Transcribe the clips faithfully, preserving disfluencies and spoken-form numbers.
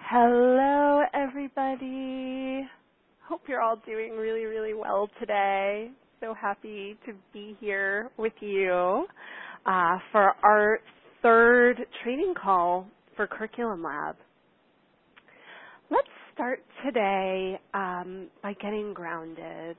Hello, everybody. Hope you're all doing really, really well today. So happy to be here with you uh, for our third training call for Curriculum Lab. Let's start today um, by getting grounded.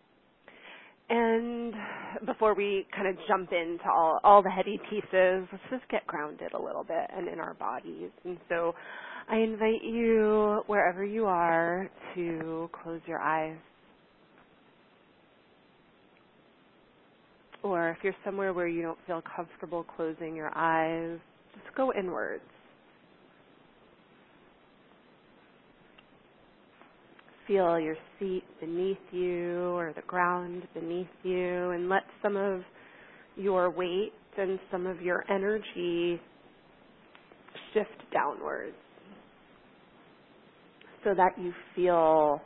And before we kind of jump into all, all the heady pieces, let's just get grounded a little bit and in our bodies. And so I invite you, wherever you are, to close your eyes. Or if you're somewhere where you don't feel comfortable closing your eyes, just go inwards. Feel your seat beneath you or the ground beneath you, and let some of your weight and some of your energy shift downwards so that you feel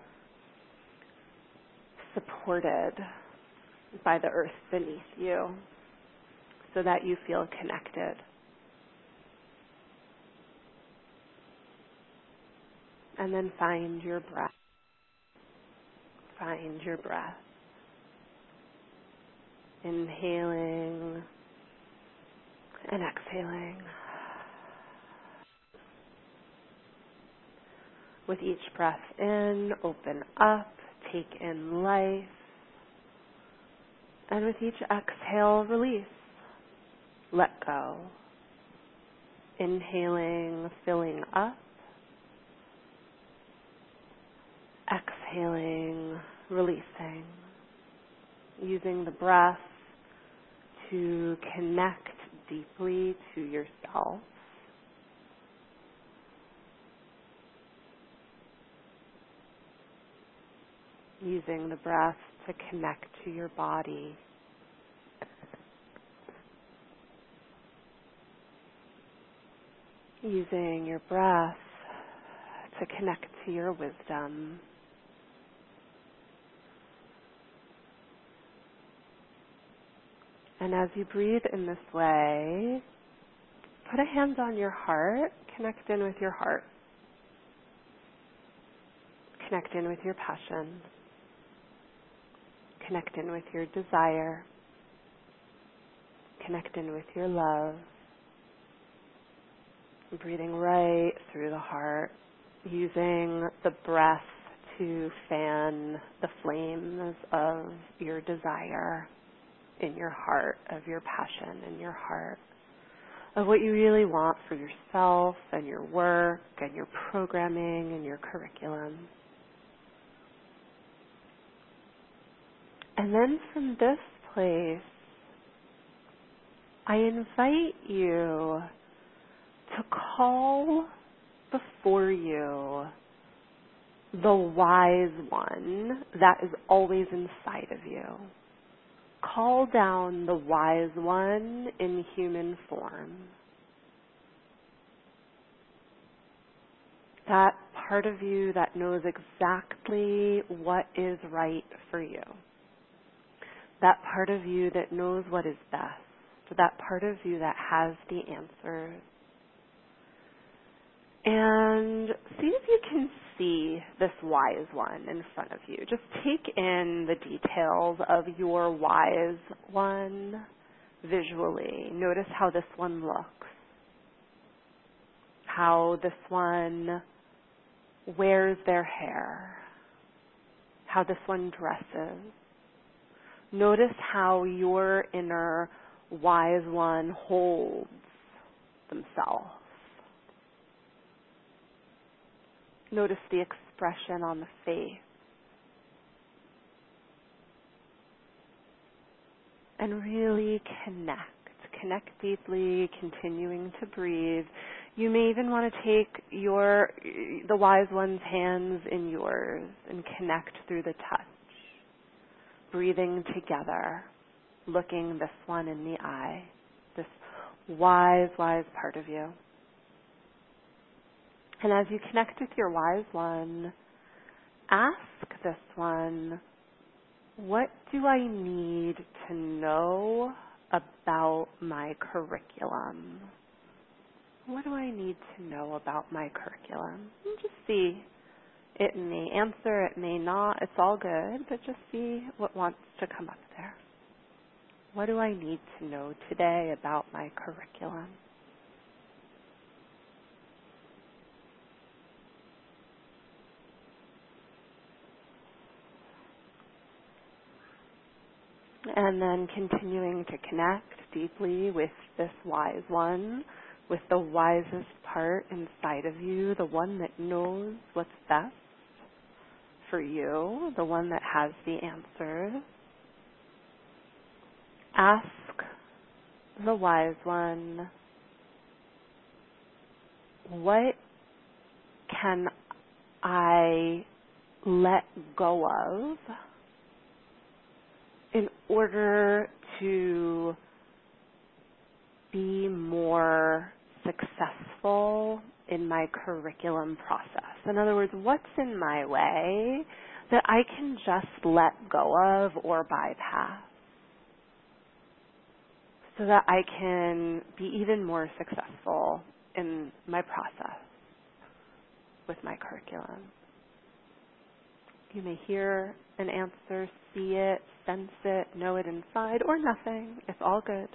supported by the earth beneath you, so that you feel connected. And then find your breath. Find your breath. Inhaling and exhaling. With each breath in, open up, take in life. And with each exhale, release. Let go. Inhaling, filling up. Exhaling, releasing. Using the breath to connect deeply to yourself. Using the breath to connect to your body. Using your breath to connect to your wisdom. And as you breathe in this way, put a hand on your heart, connect in with your heart. Connect in with your passion. Connect in with your desire. Connect in with your love. Breathing right through the heart, using the breath to fan the flames of your desire in your heart, of your passion in your heart, of what you really want for yourself and your work and your programming and your curriculum. And then from this place, I invite you to call before you the wise one that is always inside of you. Call down the wise one in human form. That part of you that knows exactly what is right for you. That part of you that knows what is best. That part of you that has the answers. And see if you can see this wise one in front of you. Just take in the details of your wise one visually. Notice how this one looks. How this one wears their hair. How this one dresses. Notice how your inner wise one holds themselves. Notice the expression on the face. And really connect. Connect deeply, continuing to breathe. You may even want to take your the wise one's hands in yours and connect through the touch. Breathing together, looking this one in the eye, this wise, wise part of you. And as you connect with your wise one, ask this one, what do I need to know about my curriculum? What do I need to know about my curriculum? And just see. It may answer, it may not. It's all good, but just see what wants to come up there. What do I need to know today about my curriculum? And then continuing to connect deeply with this wise one, with the wisest part inside of you, the one that knows what's best for you, the one that has the answers. Ask the wise one, what can I let go of in order to be more successful in my curriculum process? In other words, what's in my way that I can just let go of or bypass so that I can be even more successful in my process with my curriculum? You may hear an answer, see it, sense it, know it inside, or nothing. It's all good.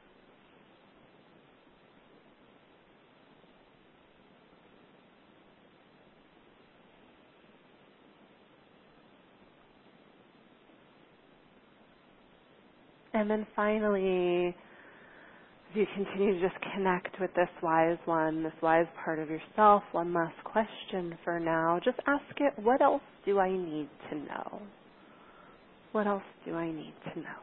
And then finally, as you continue to just connect with this wise one, this wise part of yourself, one last question for now. Just ask it, what else do I need to know? What else do I need to know?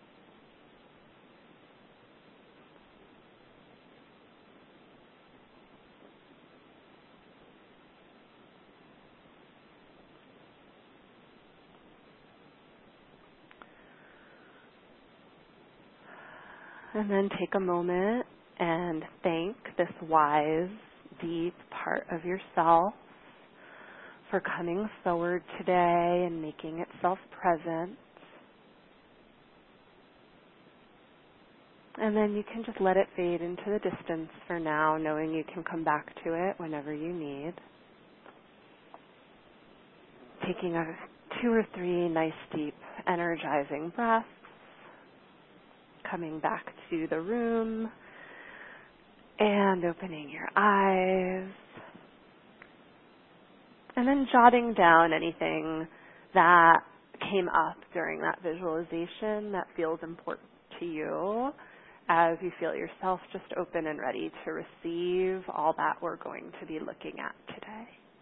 And then take a moment and thank this wise, deep part of yourself for coming forward today and making itself present. And then you can just let it fade into the distance for now, knowing you can come back to it whenever you need. Taking a two or three nice, deep, energizing breaths. Coming back to the room and opening your eyes. And then jotting down anything that came up during that visualization that feels important to you as you feel yourself just open and ready to receive all that we're going to be looking at today.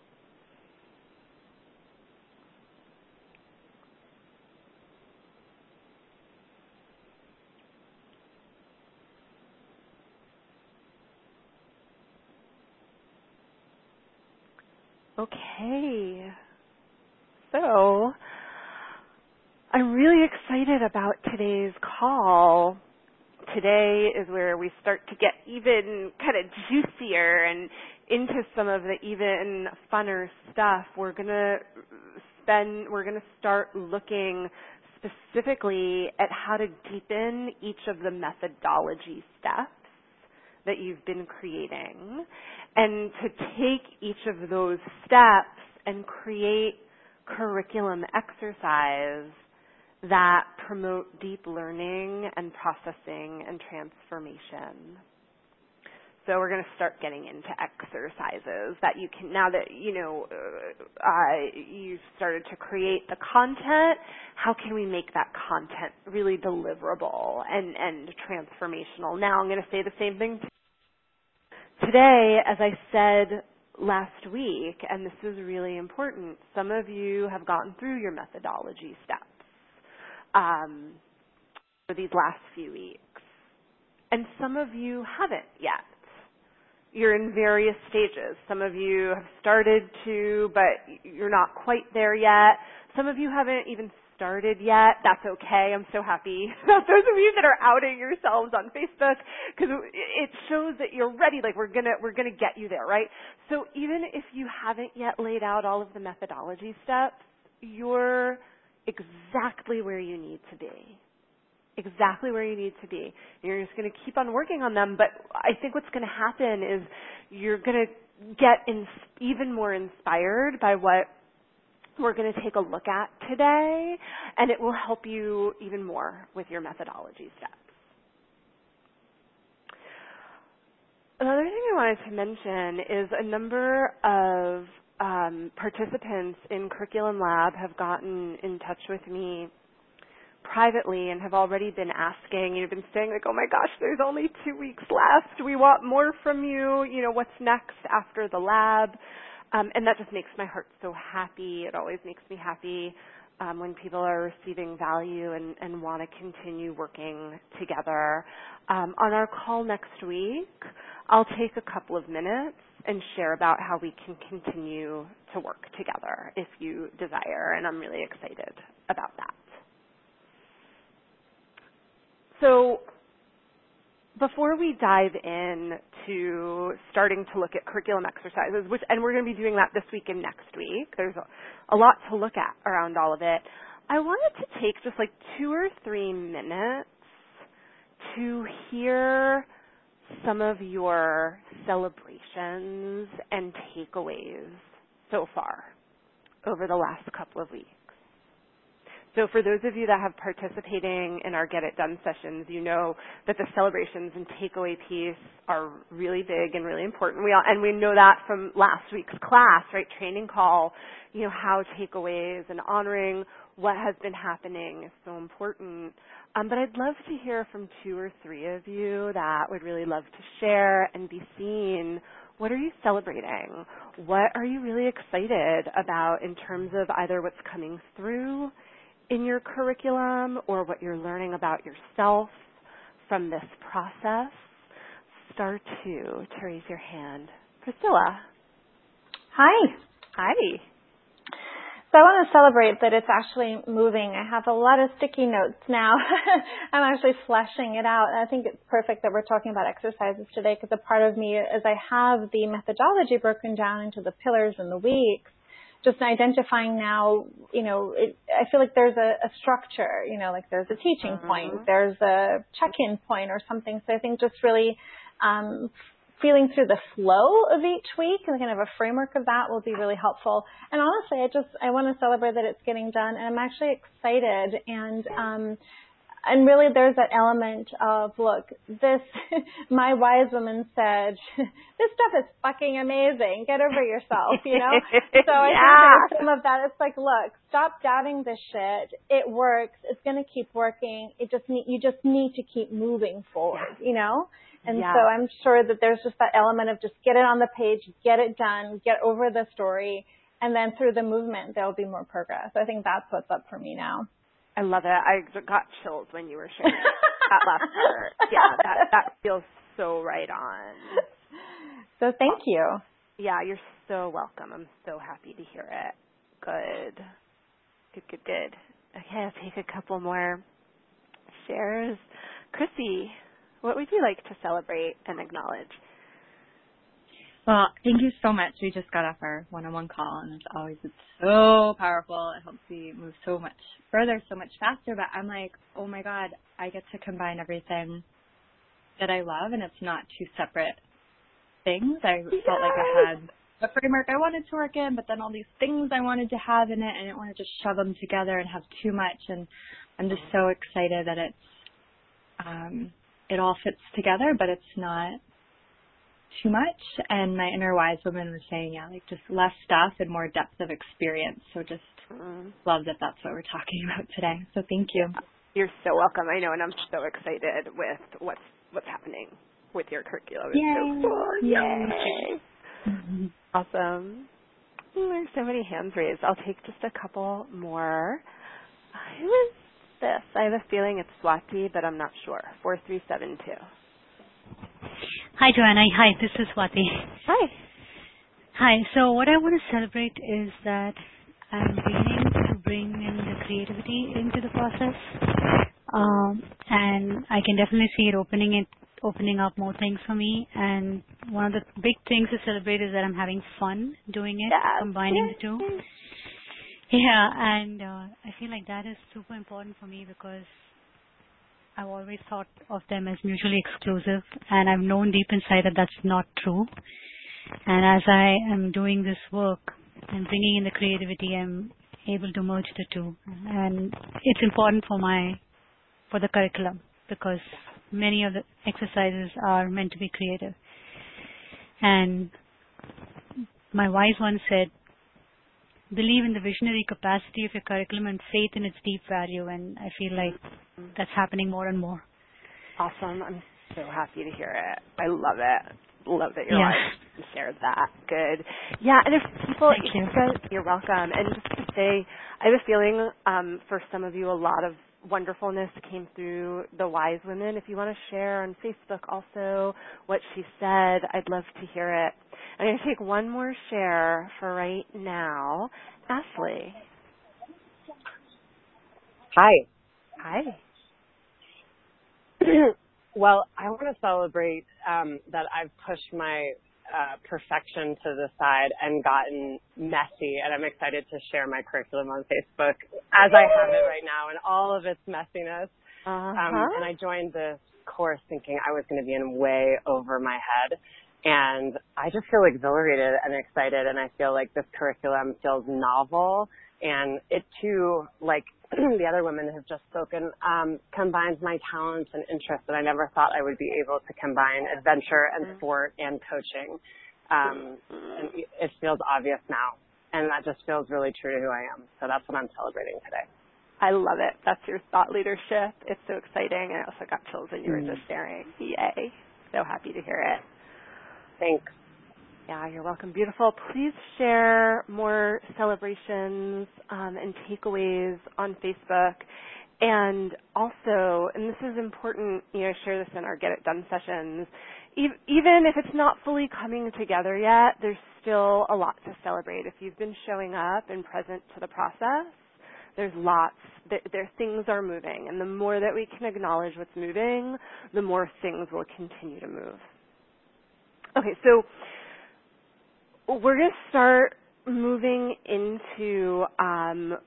Okay, so I'm really excited about today's call. Today is where we start to get even kind of juicier and into some of the even funner stuff. We're going to spend, we're going to start looking specifically at how to deepen each of the methodology steps that you've been creating, and to take each of those steps and create curriculum exercise that promote deep learning and processing and transformation. So we're going to start getting into exercises that you can, now that, you know, uh, you've started to create the content, how can we make that content really deliverable and, and transformational? Now I'm going to say the same thing today, as I said last week, and this is really important. Some of you have gotten through your methodology steps um, for these last few weeks, and some of you haven't yet. You're in various stages. Some of you have started to, but you're not quite there yet. Some of you haven't even started yet. That's okay. I'm so happy. Those of you that are outing yourselves on Facebook, because it shows that you're ready. Like we're gonna we're gonna get you there, right? So even if you haven't yet laid out all of the methodology steps, you're exactly where you need to be. exactly where you need to be. You're just going to keep on working on them, but I think what's going to happen is you're going to get in, even more inspired by what we're going to take a look at today, and it will help you even more with your methodology steps. Another thing I wanted to mention is a number of um, participants in Curriculum Lab have gotten in touch with me privately and have already been asking, you know, been saying like, oh my gosh, there's only two weeks left. We want more from you. You know, what's next after the lab? Um, and that just makes my heart so happy. It always makes me happy um, when people are receiving value and, and want to continue working together. Um, on our call next week, I'll take a couple of minutes and share about how we can continue to work together if you desire, and I'm really excited about that. So before we dive in to starting to look at curriculum exercises, which, and we're going to be doing that this week and next week, there's a, a lot to look at around all of it, I wanted to take just like two or three minutes to hear some of your celebrations and takeaways so far over the last couple of weeks. So for those of you that have participating in our Get It Done sessions, you know that the celebrations and takeaway piece are really big and really important. We all, and we know that from last week's class, right, training call, you know, how takeaways and honoring what has been happening is so important. Um, but I'd love to hear from two or three of you that would really love to share and be seen. What are you celebrating? What are you really excited about in terms of either what's coming through in your curriculum or what you're learning about yourself from this process? Star two to raise your hand. Priscilla. Hi. Hi. So I want to celebrate that it's actually moving. I have a lot of sticky notes now. I'm actually fleshing it out. And I think it's perfect that we're talking about exercises today because a part of me, as I have the methodology broken down into the pillars and the weeks, just identifying now, you know, it, I feel like there's a, a structure, you know, like there's a teaching uh-huh. point, there's a check-in point or something. So I think just really um, feeling through the flow of each week and kind of a framework of that will be really helpful. And honestly, I just, I want to celebrate that it's getting done. And I'm actually excited. And, um, and really there's that element of, look, this, my wise woman said, this stuff is fucking amazing. Get over yourself, you know? So I yeah. think there's some of that. It's like, look, stop doubting this shit. It works. It's going to keep working. It just need, you just need to keep moving forward, you know? And yeah. so I'm sure that there's just that element of just get it on the page, get it done, get over the story, and then through the movement, there'll be more progress. I think that's what's up for me now. I love it. I got chills when you were sharing that last part. Yeah, that, that feels so right on. So thank you. Yeah, you're so welcome. I'm so happy to hear it. Good. Good, good, good. Okay, I'll take a couple more shares. Chrissy, what would you like to celebrate and acknowledge? Well, thank you so much. We just got off our one-on-one call, and as always, it's so powerful. It helps me move so much further, so much faster. But I'm like, oh, my God, I get to combine everything that I love, and it's not two separate things. I yes. felt like I had a framework I wanted to work in, but then all these things I wanted to have in it, and I didn't want to just shove them together and have too much. And I'm just so excited that it's um, it all fits together, but it's not too much. And my inner wise woman was saying, yeah, like just less stuff and more depth of experience. So just mm. love that that's what we're talking about today. So thank you. You're so welcome. I know, and I'm so excited with what's what's happening with your curriculum. It's Yay. so cool. Yay. Yay. Mm-hmm. Awesome. Oh, there's so many hands raised. I'll take just a couple more. Who is this? I have a feeling it's Swati, but I'm not sure. four three seven two. Hi, Joanna. Hi, this is Swati. Hi. Hi. So what I want to celebrate is that I'm beginning to bring in the creativity into the process, um, and I can definitely see it opening it, opening up more things for me. And one of the big things to celebrate is that I'm having fun doing it, yes. combining the two. Yeah, and uh, I feel like that is super important for me because I've always thought of them as mutually exclusive, and I've known deep inside that that's not true. And as I am doing this work and bringing in the creativity, I'm able to merge the two. And it's important for my, for the curriculum, because many of the exercises are meant to be creative. And my wise one said, believe in the visionary capacity of your curriculum and faith in its deep value. And I feel like that's happening more and more. Awesome. I'm so happy to hear it. I love it. Love that your yeah. wife shared that. Good. Yeah, and if people, Thank you. You're welcome. And just to say, I have a feeling um, for some of you a lot of wonderfulness came through the Wise Women. If you want to share on Facebook also what she said, I'd love to hear it. I'm going to take one more share for right now. Ashley. Hi. Hi. Well, I want to celebrate um, that I've pushed my uh, perfection to the side and gotten messy, and I'm excited to share my curriculum on Facebook as I have it right now in all of its messiness. Uh-huh. Um, and I joined this course thinking I was going to be in way over my head, and I just feel exhilarated and excited, and I feel like this curriculum feels novel, and it too, like the other women have just spoken, um, combines my talents and interests that I never thought I would be able to combine adventure and sport and coaching. Um, and it feels obvious now, and that just feels really true to who I am. So that's what I'm celebrating today. I love it. That's your thought leadership. It's so exciting. I also got chills when you were just sharing. Yay. So happy to hear it. Thanks. Yeah, you're welcome. Beautiful. Please share more celebrations um, and takeaways on Facebook. And also, and this is important, you know, share this in our Get It Done sessions. Even if it's not fully coming together yet, there's still a lot to celebrate. If you've been showing up and present to the process, there's lots, there, there things are moving. And the more that we can acknowledge what's moving, the more things will continue to move. Okay, so we're going to start moving into um,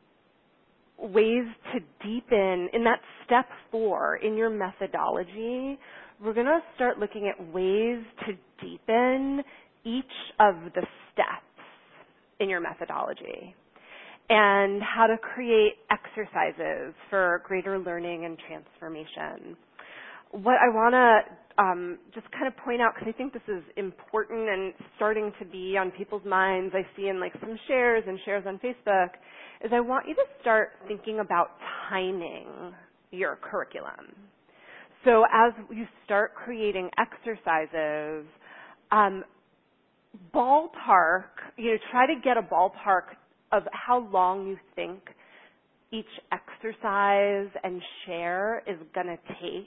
ways to deepen in that step four in your methodology. We're going to start looking at ways to deepen each of the steps in your methodology and how to create exercises for greater learning and transformation. What I want to um, just kind of point out, because I think this is important and starting to be on people's minds, I see in like some shares and shares on Facebook, is I want you to start thinking about timing your curriculum. So as you start creating exercises, um, ballpark, you know, try to get a ballpark of how long you think each exercise and share is going to take.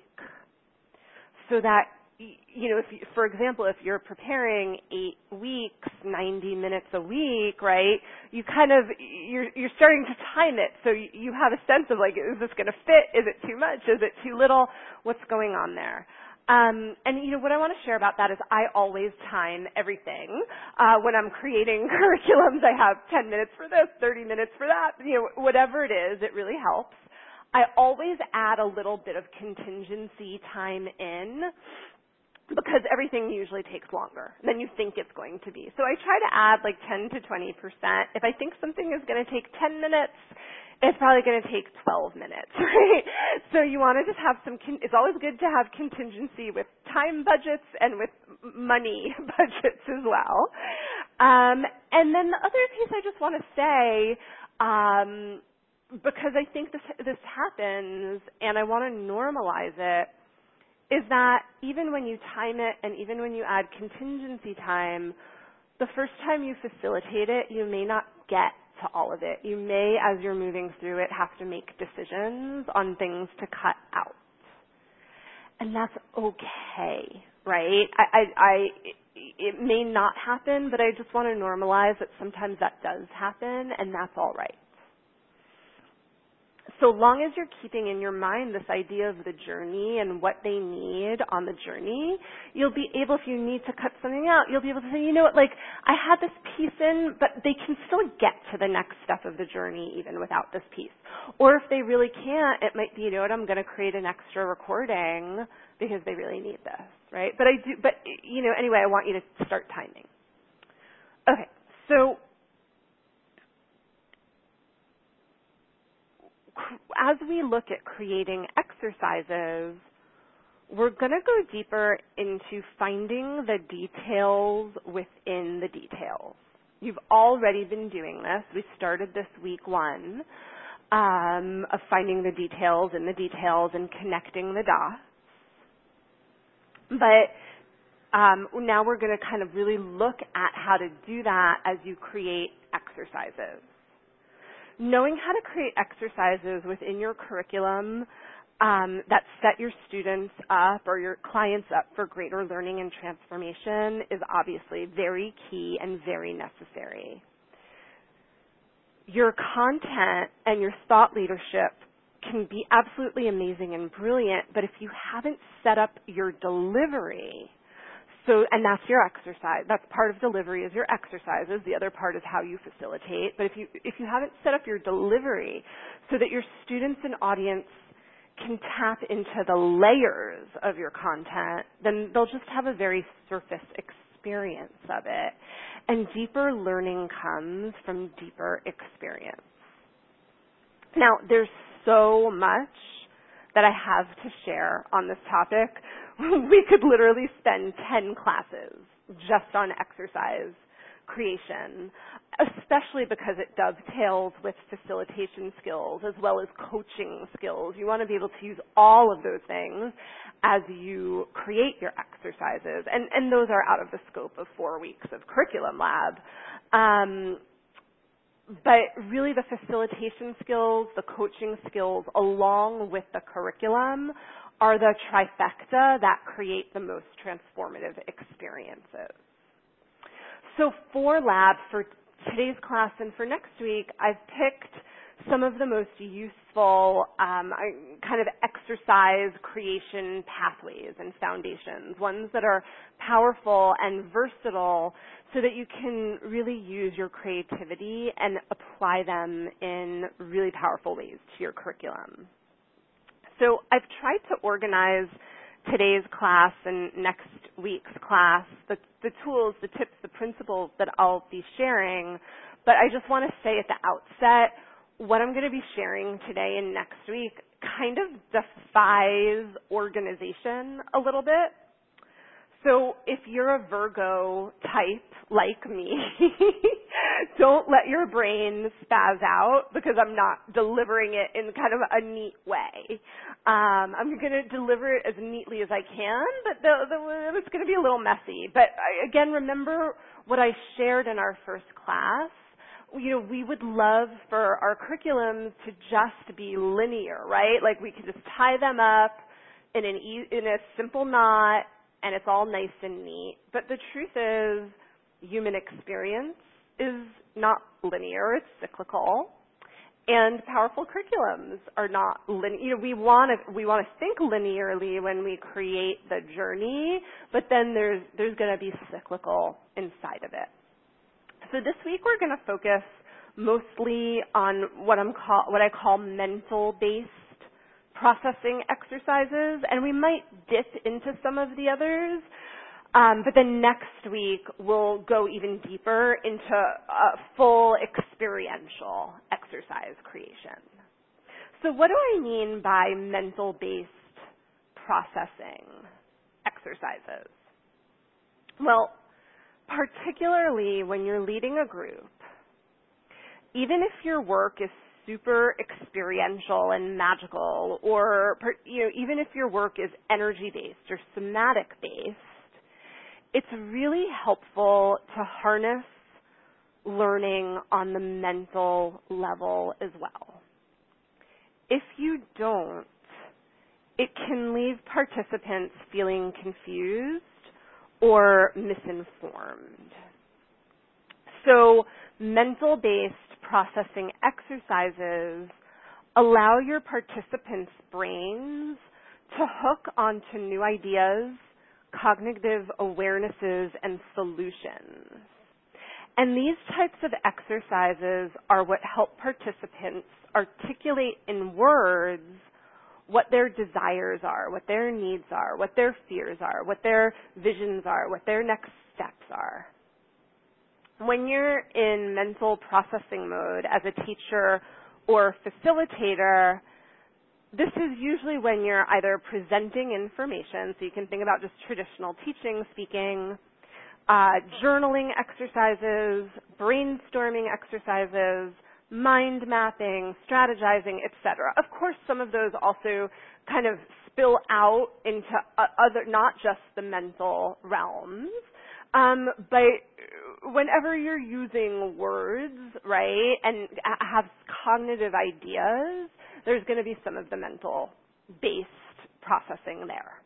So that, you know, if you, for example, if you're preparing eight weeks, ninety minutes a week, right, you kind of, you're, you're starting to time it. So you, you have a sense of like, is this going to fit? Is it too much? Is it too little? What's going on there? Um, and, you know, what I want to share about that is I always time everything. Uh, when I'm creating curriculums, I have ten minutes for this, thirty minutes for that, you know, whatever it is, it really helps. I always add a little bit of contingency time in because everything usually takes longer than you think it's going to be. So I try to add like ten to twenty percent. If I think something is going to take ten minutes, it's probably going to take twelve minutes, right? So you want to just have some, con- it's always good to have contingency with time budgets and with money budgets as well. Um, and then the other piece I just want to say, um, because I think this this happens and I want to normalize it, is that even when you time it and even when you add contingency time, the first time you facilitate it, you may not get to all of it. You may, as you're moving through it, have to make decisions on things to cut out. And that's okay, right? I, I, I it may not happen, but I just want to normalize that sometimes that does happen, and that's all right. so long as you're keeping in your mind this idea of the journey and what they need on the journey, you'll be able, if you need to cut something out, you'll be able to say, you know what, like, I had this piece in, but they can still get to the next step of the journey even without this piece. Or if they really can't, it might be, you know what, I'm going to create an extra recording because they really need this, right? But I do, but, you know, anyway, I want you to start timing. Okay, so as we look at creating exercises, we're going to go deeper into finding the details within the details. You've already been doing this. We started this week one um, of finding the details in the details and connecting the dots. But um, now we're going to kind of really look at how to do that as you create exercises. Knowing how to create exercises within your curriculum um, that set your students up or your clients up for greater learning and transformation is obviously very key and very necessary. Your content and your thought leadership can be absolutely amazing and brilliant, but if you haven't set up your delivery, So, and that's your exercise. That's part of delivery is your exercises. The other part is how you facilitate. But if you, if you haven't set up your delivery so that your students and audience can tap into the layers of your content, then they'll just have a very surface experience of it. And deeper learning comes from deeper experience. Now, there's so much that I have to share on this topic. We could literally spend ten classes just on exercise creation, especially because it dovetails with facilitation skills as well as coaching skills. You want to be able to use all of those things as you create your exercises, and, and those are out of the scope of four weeks of Curriculum Lab. Um, But really the facilitation skills, the coaching skills, along with the curriculum are the trifecta that create the most transformative experiences. So for Lab, for today's class and for next week, I've picked some of the most useful um, kind of exercise creation pathways and foundations, ones that are powerful and versatile so that you can really use your creativity and apply them in really powerful ways to your curriculum. So I've tried to organize today's class and next week's class, the, the tools, the tips, the principles that I'll be sharing, but I just want to say at the outset, what I'm going to be sharing today and next week kind of defies organization a little bit. So if you're a Virgo type like me, don't let your brain spaz out because I'm not delivering it in kind of a neat way. Um, I'm going to deliver it as neatly as I can, but the, the, it's going to be a little messy. But I, again, remember what I shared in our first class. You know, we would love for our curriculums to just be linear, right? Like we could just tie them up in an e- in a simple knot, and it's all nice and neat. But the truth is, human experience is not linear; it's cyclical. And powerful curriculums are not linear. You know, we want to we want to think linearly when we create the journey, but then there's there's going to be cyclical inside of it. So this week we're going to focus mostly on what I'm call what I call mental-based processing exercises, and we might dip into some of the others. Um, but then next week we'll go even deeper into a full experiential exercise creation. So what do I mean by mental-based processing exercises? Well, particularly when you're leading a group, even if your work is super experiential and magical, or you know, even if your work is energy-based or somatic-based, it's really helpful to harness learning on the mental level as well. If you don't, it can leave participants feeling confused or misinformed. So mental-based processing exercises allow your participants' brains to hook onto new ideas, cognitive awarenesses, and solutions. And these types of exercises are what help participants articulate in words what their desires are, what their needs are, what their fears are, what their visions are, what their next steps are. When you're in mental processing mode as a teacher or facilitator, this is usually when you're either presenting information, so you can think about just traditional teaching, speaking, uh, journaling exercises, brainstorming exercises, mind mapping, strategizing, et cetera. Of course, some of those also kind of spill out into other, not just the mental realms, um, but whenever you're using words, right, and have cognitive ideas, there's going to be some of the mental-based processing there.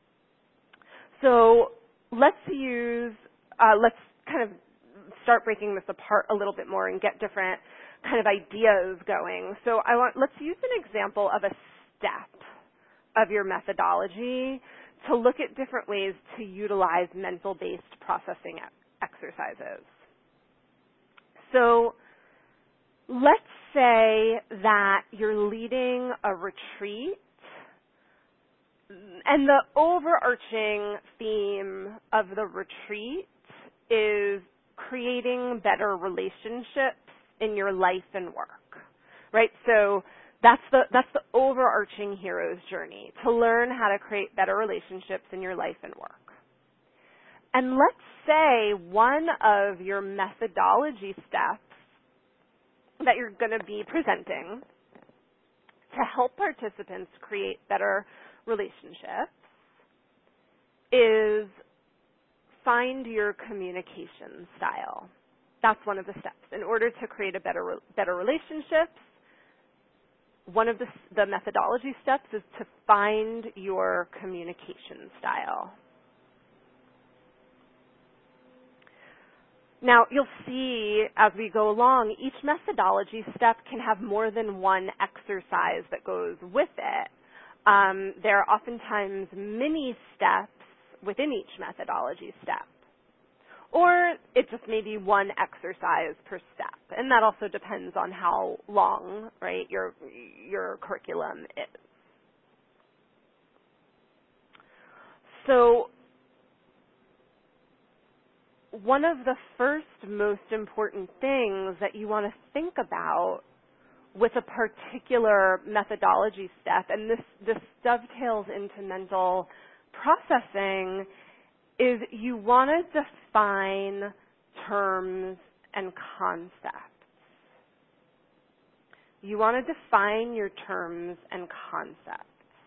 So let's use, uh, let's kind of start breaking this apart a little bit more and get different kind of ideas going. So I want, let's use an example of a step of your methodology to look at different ways to utilize mental-based processing exercises. So let's say that you're leading a retreat, and the overarching theme of the retreat is creating better relationships in your life and work, right? So that's the that's the overarching hero's journey, to learn how to create better relationships in your life and work. And let's say one of your methodology steps that you're going to be presenting to help participants create better relationships is find your communication style. That's one of the steps. In order to create a better better relationships, one of the, the methodology steps is to find your communication style. Now, you'll see as we go along, each methodology step can have more than one exercise that goes with it. Um, there are oftentimes mini steps within each methodology step. Or it just may be one exercise per step. And that also depends on how long, right, your, your curriculum is. So one of the first most important things that you want to think about with a particular methodology step, and this, this dovetails into mental processing, is you want to define terms and concepts. You want to define your terms and concepts.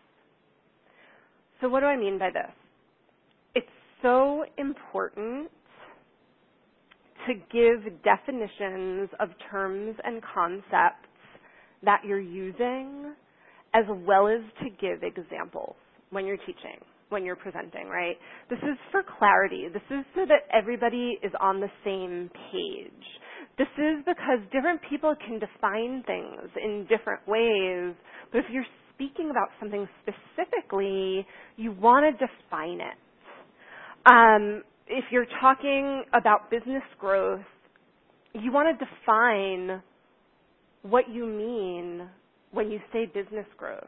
So what do I mean by this? It's so important to give definitions of terms and concepts that you're using, as well as to give examples when you're teaching, when you're presenting, right? This is for clarity. This is so that everybody is on the same page. This is because different people can define things in different ways, but if you're speaking about something specifically, you want to define it. Um, if you're talking about business growth, you want to define what you mean when you say business growth.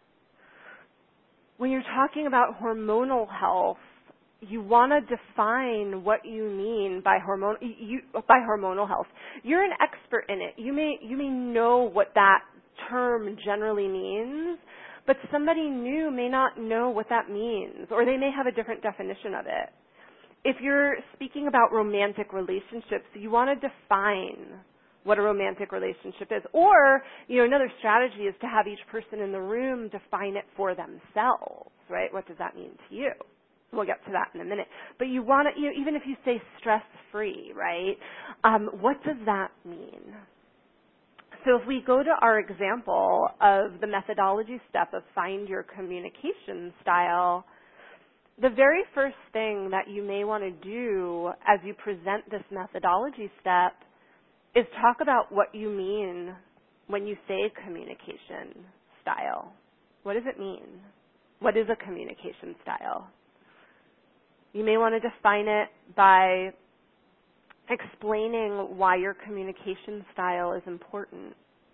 When you're talking about hormonal health, you want to define what you mean by hormone you, by hormonal health. You're an expert in it. You may you may know what that term generally means, but somebody new may not know what that means, or they may have a different definition of it. If you're speaking about romantic relationships, you want to define what a romantic relationship is. Or, you know, another strategy is to have each person in the room define it for themselves, right? What does that mean to you? We'll get to that in a minute. But you want to, you know, even if you say stress-free, right? Um, what does that mean? So if we go to our example of the methodology step of find your communication style, the very first thing that you may want to do as you present this methodology step is talk about what you mean when you say communication style? What does it mean? What is a communication style? You may want to define it by explaining why your communication style is important.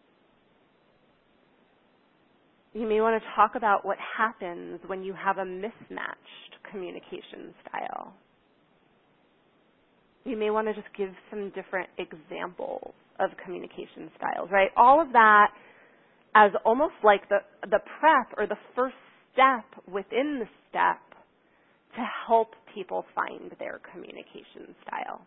You may want to talk about what happens when you have a mismatched communication style. You may want to just give some different examples of communication styles, right? All of that as almost like the, the prep or the first step within the step to help people find their communication style.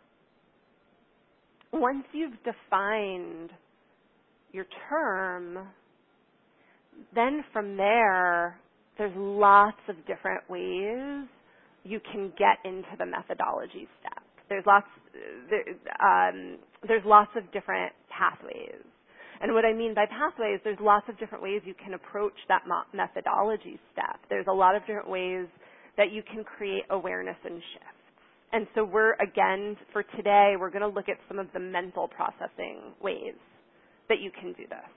Once you've defined your term, then from there, there's lots of different ways you can get into the methodology step. There's lots, there, um, there's lots of different pathways. And what I mean by pathways, there's lots of different ways you can approach that methodology step. There's a lot of different ways that you can create awareness and shifts. And so we're, again, for today, we're going to look at some of the mental processing ways that you can do this.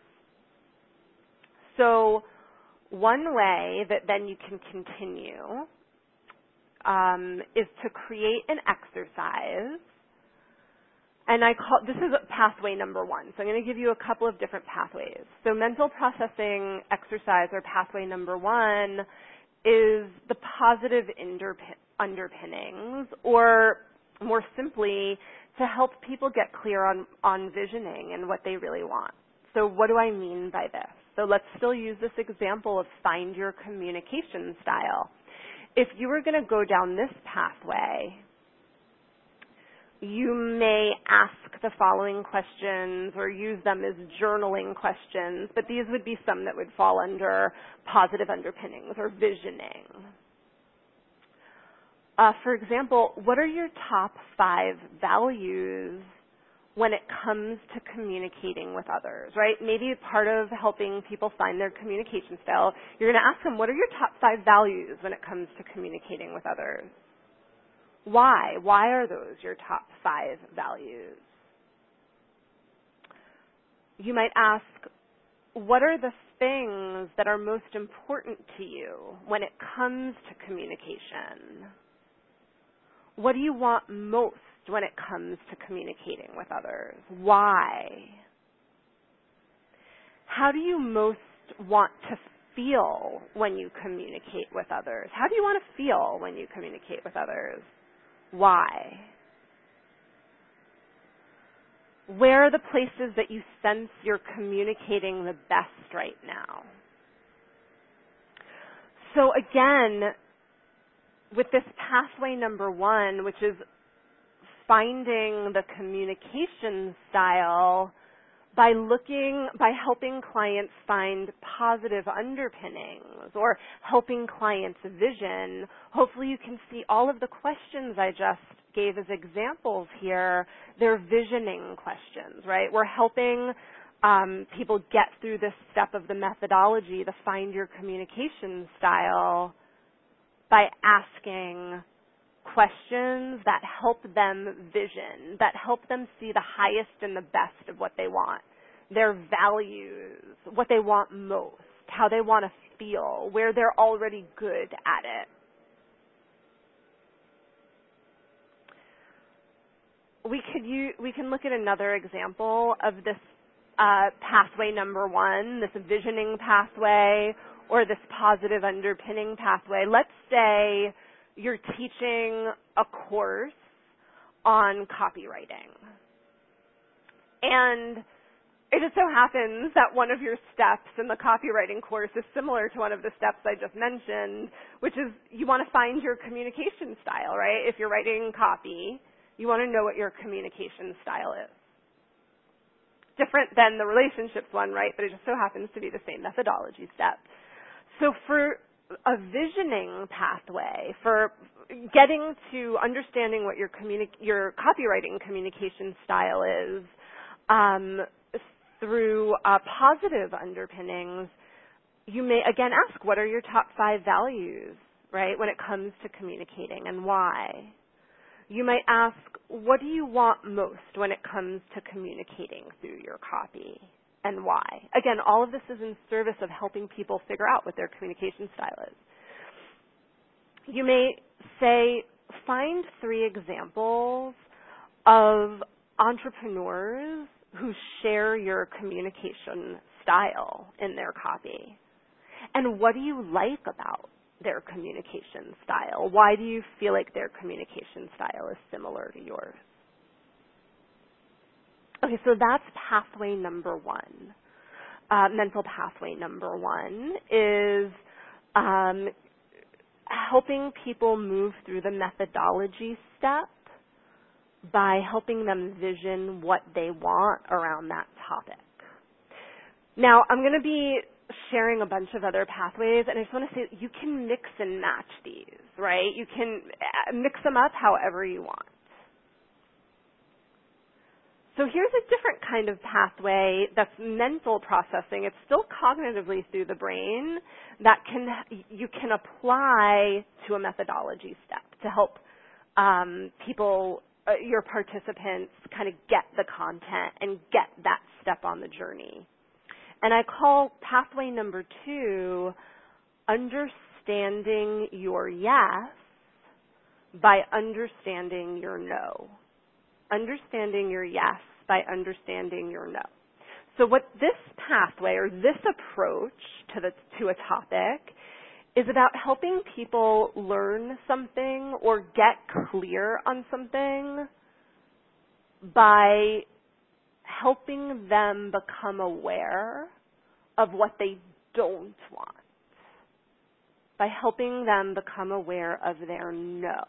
So one way that then you can continue um, is to create an exercise. And I call, this is pathway number one. So I'm going to give you a couple of different pathways. So mental processing exercise or pathway number one is the positive underpinnings, or more simply, to help people get clear on, on visioning and what they really want. So what do I mean by this? So let's still use this example of find your communication style. If you were going to go down this pathway, you may ask the following questions or use them as journaling questions, but these would be some that would fall under positive underpinnings or visioning. Uh, for example, what are your top five values when it comes to communicating with others, right? Maybe part of helping people find their communication style, you're going to ask them, what are your top five values when it comes to communicating with others? Why? Why are those your top five values? You might ask, what are the things that are most important to you when it comes to communication? What do you want most when it comes to communicating with others? Why? How do you most want to feel when you communicate with others? How do you want to feel when you communicate with others? Why? Where are the places that you sense you're communicating the best right now? So again, with this pathway number one, which is finding the communication style by looking, by helping clients find positive underpinnings or helping clients vision, hopefully you can see all of the questions I just gave as examples here. They're visioning questions, right? We're helping um, people get through this step of the methodology to find your communication style by asking questions that help them vision, that help them see the highest and the best of what they want, their values, what they want most, how they want to feel, where they're already good at it. We could use, we can look at another example of this uh, pathway number one, this visioning pathway, or this positive underpinning pathway. Let's say you're teaching a course on copywriting. And it just so happens that one of your steps in the copywriting course is similar to one of the steps I just mentioned, which is you want to find your communication style, right? If you're writing copy, you want to know what your communication style is. Different than the relationships one, right? But it just so happens to be the same methodology step. So for a visioning pathway, for getting to understanding what your communi- your copywriting communication style is um, through uh, positive underpinnings, you may again ask, what are your top five values, right, when it comes to communicating and why? You might ask, what do you want most when it comes to communicating through your copy? and why. Again, all of this is in service of helping people figure out what their communication style is. You may say, find three examples of entrepreneurs who share your communication style in their copy. And what do you like about their communication style? Why do you feel like their communication style is similar to yours? Okay, so that's pathway number one. Uh, mental pathway number one is um, helping people move through the methodology step by helping them vision what they want around that topic. Now, I'm going to be sharing a bunch of other pathways, and I just want to say you can mix and match these, right? You can mix them up however you want. So here's a different kind of pathway that's mental processing. It's still cognitively through the brain that can you can apply to a methodology step to help um, people, uh, your participants, kind of get the content and get that step on the journey. And I call pathway number two understanding your yes by understanding your no. Understanding your yes by understanding your no. So what this pathway or this approach to the to a topic is about helping people learn something or get clear on something by helping them become aware of what they don't want. By helping them become aware of their no.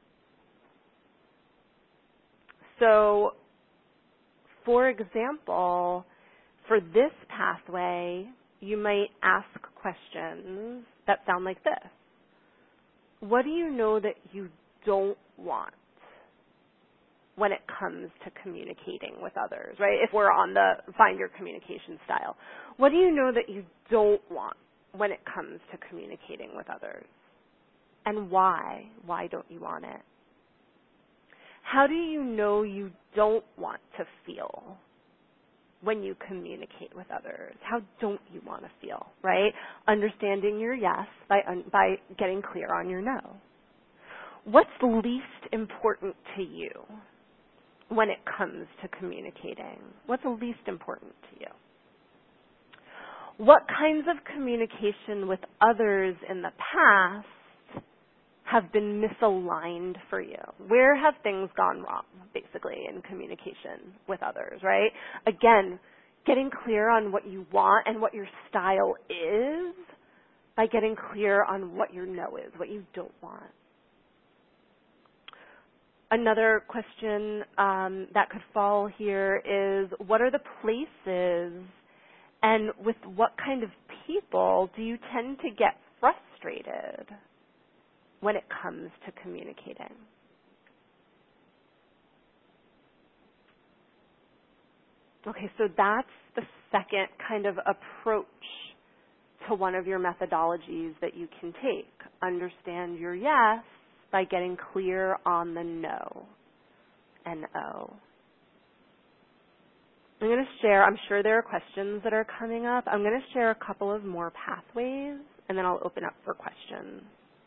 So, for example, for this pathway, you might ask questions that sound like this. What do you know that you don't want when it comes to communicating with others, right? If we're on the find your communication style. What do you know that you don't want when it comes to communicating with others? And why? Why don't you want it? How do you know you don't want to feel when you communicate with others? How don't you want to feel, right? Understanding your yes by un- by getting clear on your no. What's least important to you when it comes to communicating? What's least important to you? What kinds of communication with others in the past have been misaligned for you? Where have things gone wrong, basically, in communication with others, right? Again, getting clear on what you want and what your style is by getting clear on what your no is, what you don't want. Another question um, that could fall here is, what are the places and with what kind of people do you tend to get frustrated when it comes to communicating? Okay, so that's the second kind of approach to one of your methodologies that you can take. Understand your yes by getting clear on the no, N O. I'm going to share, I'm sure there are questions that are coming up. I'm going to share a couple of more pathways, and then I'll open up for questions.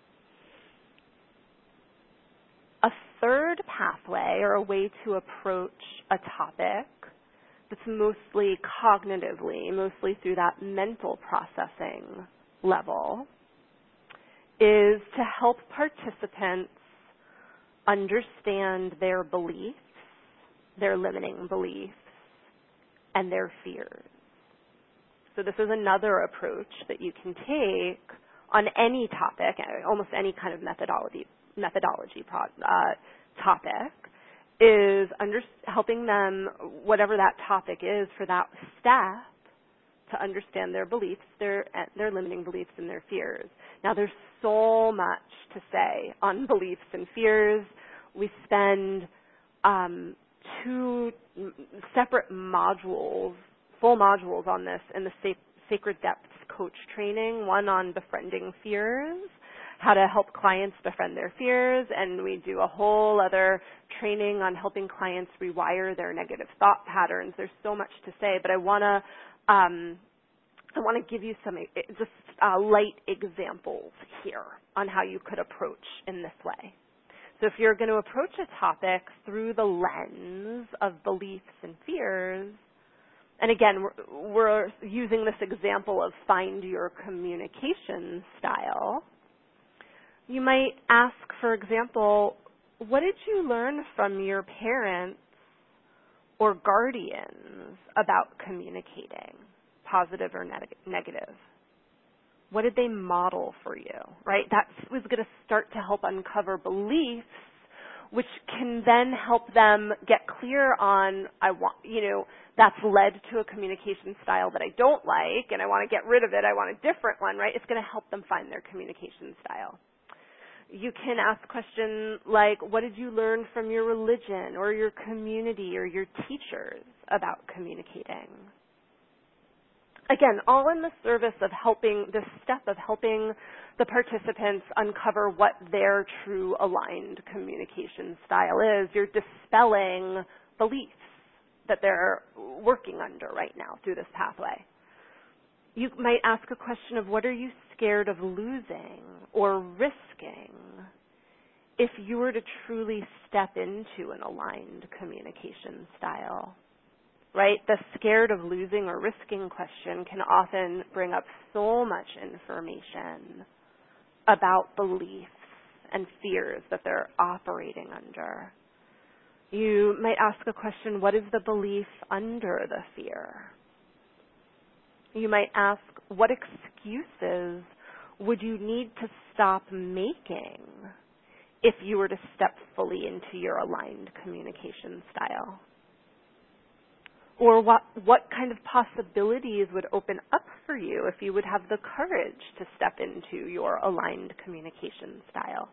A third pathway, or a way to approach a topic that's mostly cognitively, mostly through that mental processing level, is to help participants understand their beliefs, their limiting beliefs, and their fears. So this is another approach that you can take on any topic, almost any kind of methodology, methodology pro, uh, topic, is under, helping them, whatever that topic is for that step, to understand their beliefs, their their limiting beliefs, and their fears. Now, there's so much to say on beliefs and fears. We spend um, two separate modules, full modules on this in the Sacred Depths coach training, one on befriending fears, how to help clients befriend their fears, and we do a whole other training on helping clients rewire their negative thought patterns. There's so much to say, but I want to um, I want to give you some just uh, light examples here on how you could approach in this way. So if you're going to approach a topic through the lens of beliefs and fears, and again, we're, we're using this example of find your communication style, you might ask, for example, what did you learn from your parents or guardians about communicating, positive or neg- negative? What did they model for you, right? That was going to start to help uncover beliefs, which can then help them get clear on, I want, you know, that's led to a communication style that I don't like, and I want to get rid of it. I want a different one, right? It's going to help them find their communication style. You can ask questions like, what did you learn from your religion or your community or your teachers about communicating? Again, all in the service of helping, this step of helping the participants uncover what their true aligned communication style is. You're dispelling beliefs that they're working under right now through this pathway. You might ask a question of what are you scared of losing or risking if you were to truly step into an aligned communication style, right? The scared of losing or risking question can often bring up so much information about beliefs and fears that they're operating under. You might ask a question, what is the belief under the fear? You might ask, what excuses would you need to stop making if you were to step fully into your aligned communication style? Or what, what kind of possibilities would open up for you if you would have the courage to step into your aligned communication style?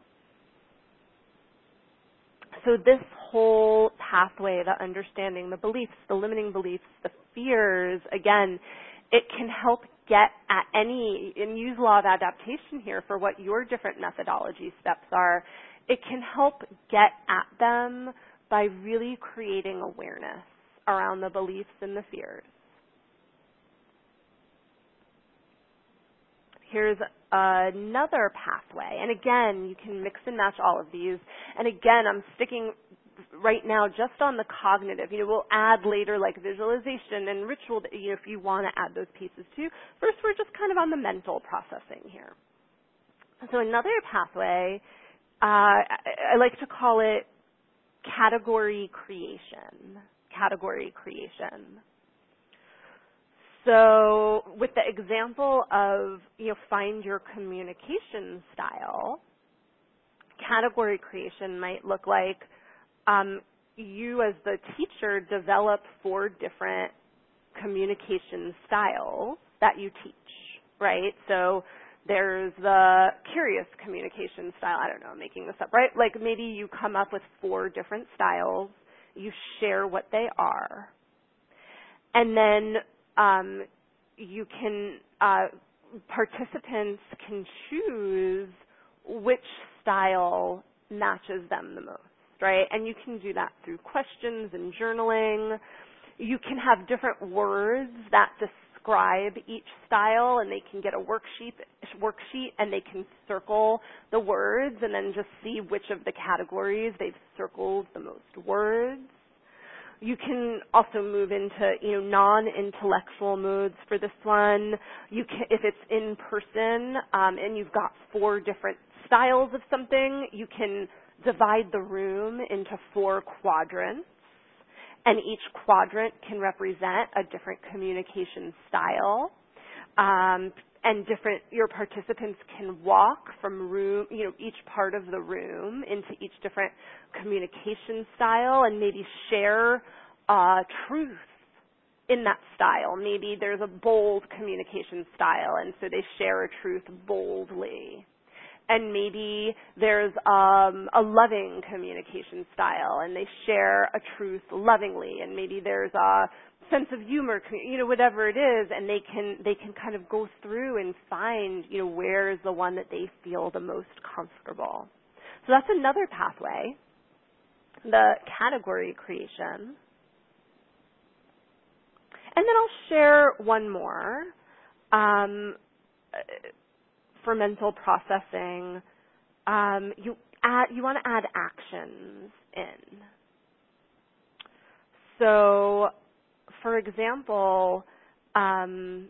So this whole pathway, the understanding the beliefs, the limiting beliefs, the fears, again, it can help get at any, and use law of adaptation here for what your different methodology steps are. It can help get at them by really creating awareness around the beliefs and the fears. Here's another pathway. And again, you can mix and match all of these. And again, I'm sticking right now just on the cognitive. You know, we'll add later like visualization and ritual, you know, if you want to add those pieces too. First, we're just kind of on the mental processing here. So another pathway, uh, I, I like to call it category creation. Category creation. So with the example of, you know, find your communication style, category creation might look like um, you as the teacher develop four different communication styles that you teach, right? So there's the curious communication style. I don't know, I'm making this up, right? Like maybe you come up with four different styles. You share what they are. And then um, you can, uh, participants can choose which style matches them the most, right? And you can do that through questions and journaling. You can have different words that describe each style, and they can get a worksheet, worksheet and they can circle the words and then just see which of the categories they've circled the most words. You can also move into, you know, non-intellectual modes for this one. You can, if it's in person um, and you've got four different styles of something, you can divide the room into four quadrants, and each quadrant can represent a different communication style. Um, and different, your participants can walk from room, you know, each part of the room into each different communication style and maybe share uh, truth in that style. Maybe there's a bold communication style, and so they share a truth boldly. And maybe there's um, a loving communication style, and they share a truth lovingly. And maybe there's a sense of humor, you know, whatever it is, and they can they can kind of go through and find, you know, where is the one that they feel the most comfortable. So that's another pathway, the category creation. And then I'll share one more um, for mental processing. Um, you add, you want to add actions in. So, for example, um,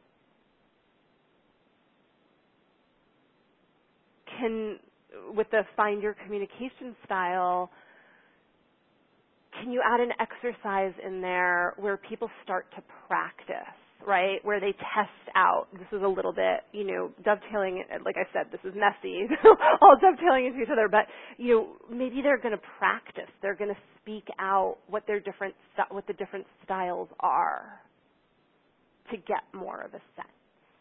can with the find your communication style, can you add an exercise in there where people start to practice, right? Where they test out. This is a little bit, you know, dovetailing, like I said, this is messy, all dovetailing into each other, but, you know, maybe they're going to practice. They're going to speak out what their different, what the different styles are to get more of a sense.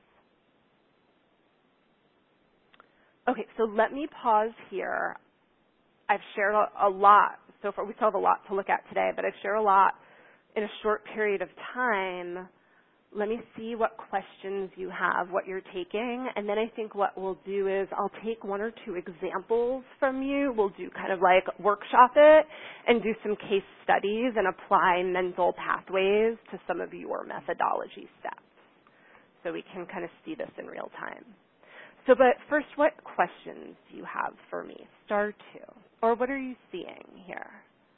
Okay, so let me pause here. I've shared a, a lot so far. We still have a lot to look at today, but I've shared a lot in a short period of time. Let me see what questions you have, what you're taking, and then I think what we'll do is I'll take one or two examples from you. We'll do kind of like workshop it and do some case studies and apply mental pathways to some of your methodology steps so we can kind of see this in real time. So, but first, what questions do you have for me? Star two. Or what are you seeing here?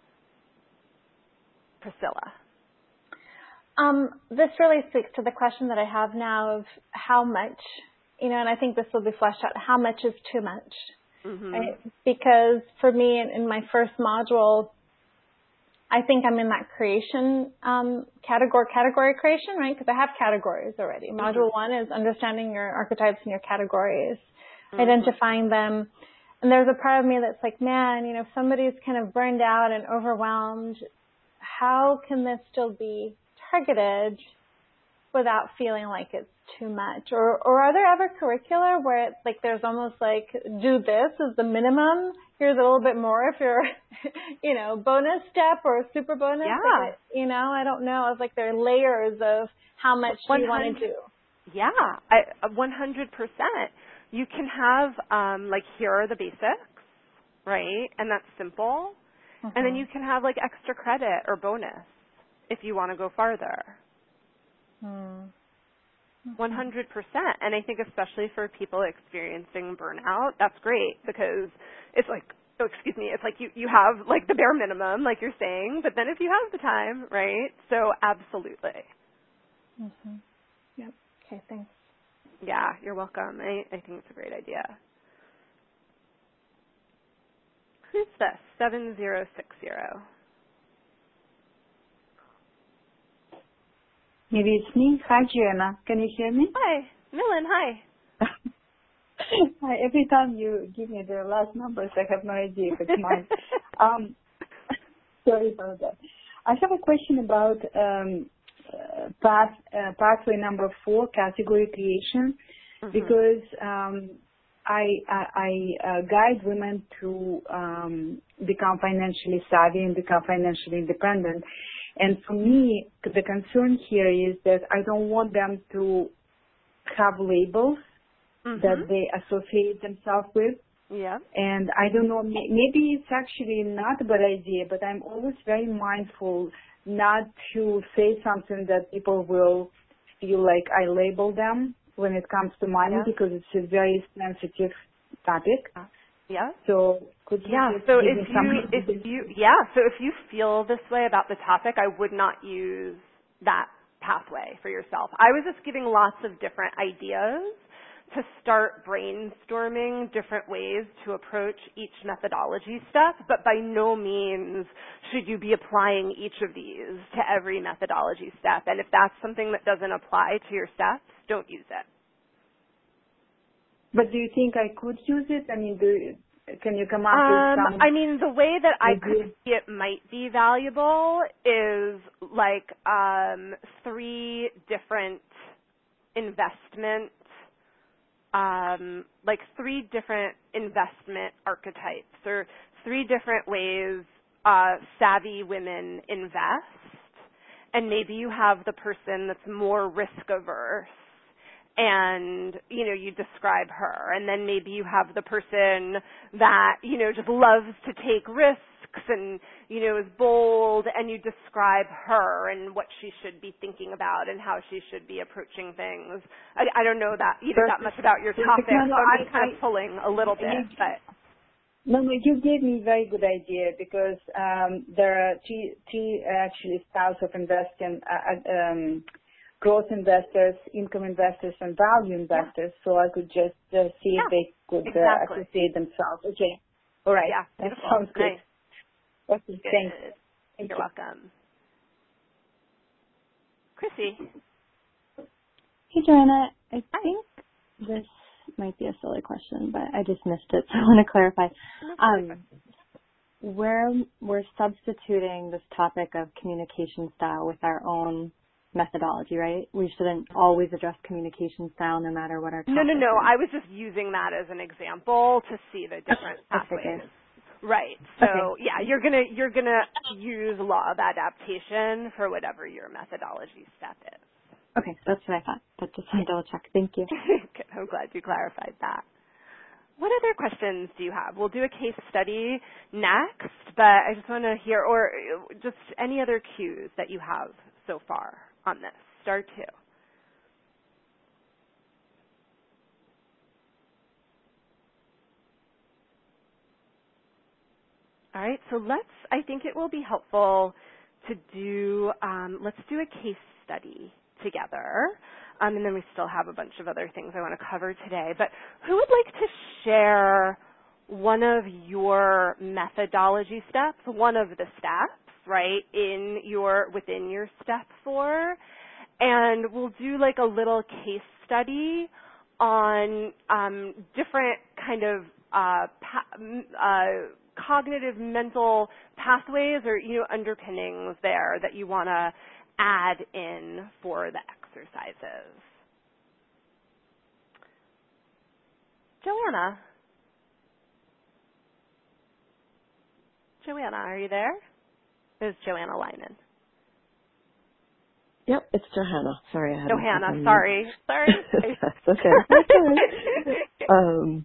Priscilla. Um, this really speaks to the question that I have now of how much, you know, and I think this will be fleshed out, how much is too much? Mm-hmm. Right? Because for me, in, in my first module, I think I'm in that creation um, category, category creation, right? Because I have categories already. Mm-hmm. Module one is understanding your archetypes and your categories, mm-hmm. identifying them. And there's a part of me that's like, man, you know, if somebody's kind of burned out and overwhelmed, how can this still be targeted without feeling like it's too much? Or, or are there ever curricula where it's like there's almost like do this as the minimum? Here's a little bit more if you're, you know, bonus step or super bonus. Yeah. Like, you know, I don't know. It's like there are layers of how much you want to do. Yeah, I, one hundred percent. You can have, um, like, here are the basics, right? And that's simple. Mm-hmm. And then you can have, like, extra credit or bonus if you want to go farther. Mm. one hundred percent. And I think especially for people experiencing burnout, that's great because it's like, oh, excuse me, it's like you, you have like the bare minimum, like you're saying, but then if you have the time, right? So absolutely. Mm-hmm. Yep. Okay, thanks. Yeah, you're welcome. I, I think it's a great idea. Who's this? seven zero six zero. Maybe it's me. Hi, Joanna. Can you hear me? Hi. Millen, hi. Hi. Every time you give me the last numbers, I have no idea if it's mine. um, sorry about that. I have a question about um, uh, path, uh, pathway number four, category creation, mm-hmm. because um, I, I, I uh, guide women to um, become financially savvy and become financially independent. And for me, the concern here is that I don't want them to have labels mm-hmm. that they associate themselves with. Yeah. And I don't know, maybe it's actually not a bad idea, but I'm always very mindful not to say something that people will feel like I label them when it comes to money yeah. because it's a very sensitive topic. Yeah. So could you yeah. So if you if you yeah. So if you feel this way about the topic, I would not use that pathway for yourself. I was just giving lots of different ideas to start brainstorming different ways to approach each methodology step, but by no means should you be applying each of these to every methodology step. And if that's something that doesn't apply to your steps, don't use it. But do you think I could use it? I mean, do, can you come up um, with some... I mean, the way that I could see it might be valuable is like um, three different investment, um, like three different investment archetypes or three different ways uh, savvy women invest. and maybe you have the person that's more risk averse, and, you know, you describe her. And then maybe you have the person that, you know, just loves to take risks and, you know, is bold, and you describe her and what she should be thinking about and how she should be approaching things. I, I don't know that, you know, that much about your topic, no, no, so I'm I, just kind I, of pulling a little bit. you, But no, no, you gave me a very good idea, because um, there are three, three actually styles of investing. Uh, um, growth investors, income investors, and value investors. Yeah. So I could just uh, see yeah, if they could exactly. uh, associate themselves. Okay. All right. Yeah, that beautiful. sounds good. Nice. Okay, good. thanks. Thank You're you. welcome. Chrissy. Hey, Joanna. I Hi. think this might be a silly question, but I just missed it, so I want to clarify. Um, where we're substituting this topic of communication style with our own methodology, right? We shouldn't always address communication style no matter what our topic No, no, no. is. I was just using that as an example to see the different I pathways. figured. Right. So Okay. yeah, you're gonna you're gonna use law of adaptation for whatever your methodology step is. Okay, that's what I thought, but just want to double check. Thank you. Good. I'm glad you clarified that. What other questions do you have? We'll do a case study next, but I just want to hear, or just any other cues that you have so far on this. Star two. All right, so let's, I think it will be helpful to do, um, let's do a case study together. Um, and then we still have a bunch of other things I want to cover today. But who would like to share one of your methodology steps, one of the steps, right, in your, within your step four? And we'll do like a little case study on um, different kind of uh, pa- uh, cognitive mental pathways or, you know, underpinnings there that you want to add in for the exercises. Joanna. Joanna, are you there? This is Joanna Lyman. Yep, it's Johanna. Sorry, I had Johanna, sorry. Sorry. That's okay. That's okay. Um,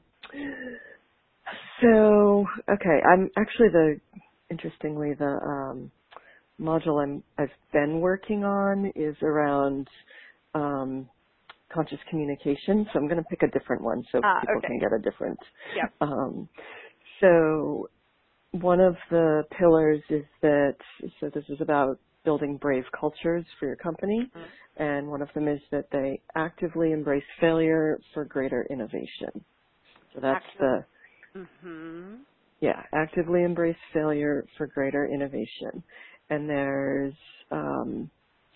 so, okay, I'm actually the, interestingly, the um, module I'm, I've been working on is around um, conscious communication, so I'm going to pick a different one so ah, people okay. can get a different. Yep. Um, so one of the pillars is that, so this is about building brave cultures for your company, mm-hmm. and one of them is that they actively embrace failure for greater innovation. So that's Active. the, mm-hmm. yeah, actively embrace failure for greater innovation. And there's um,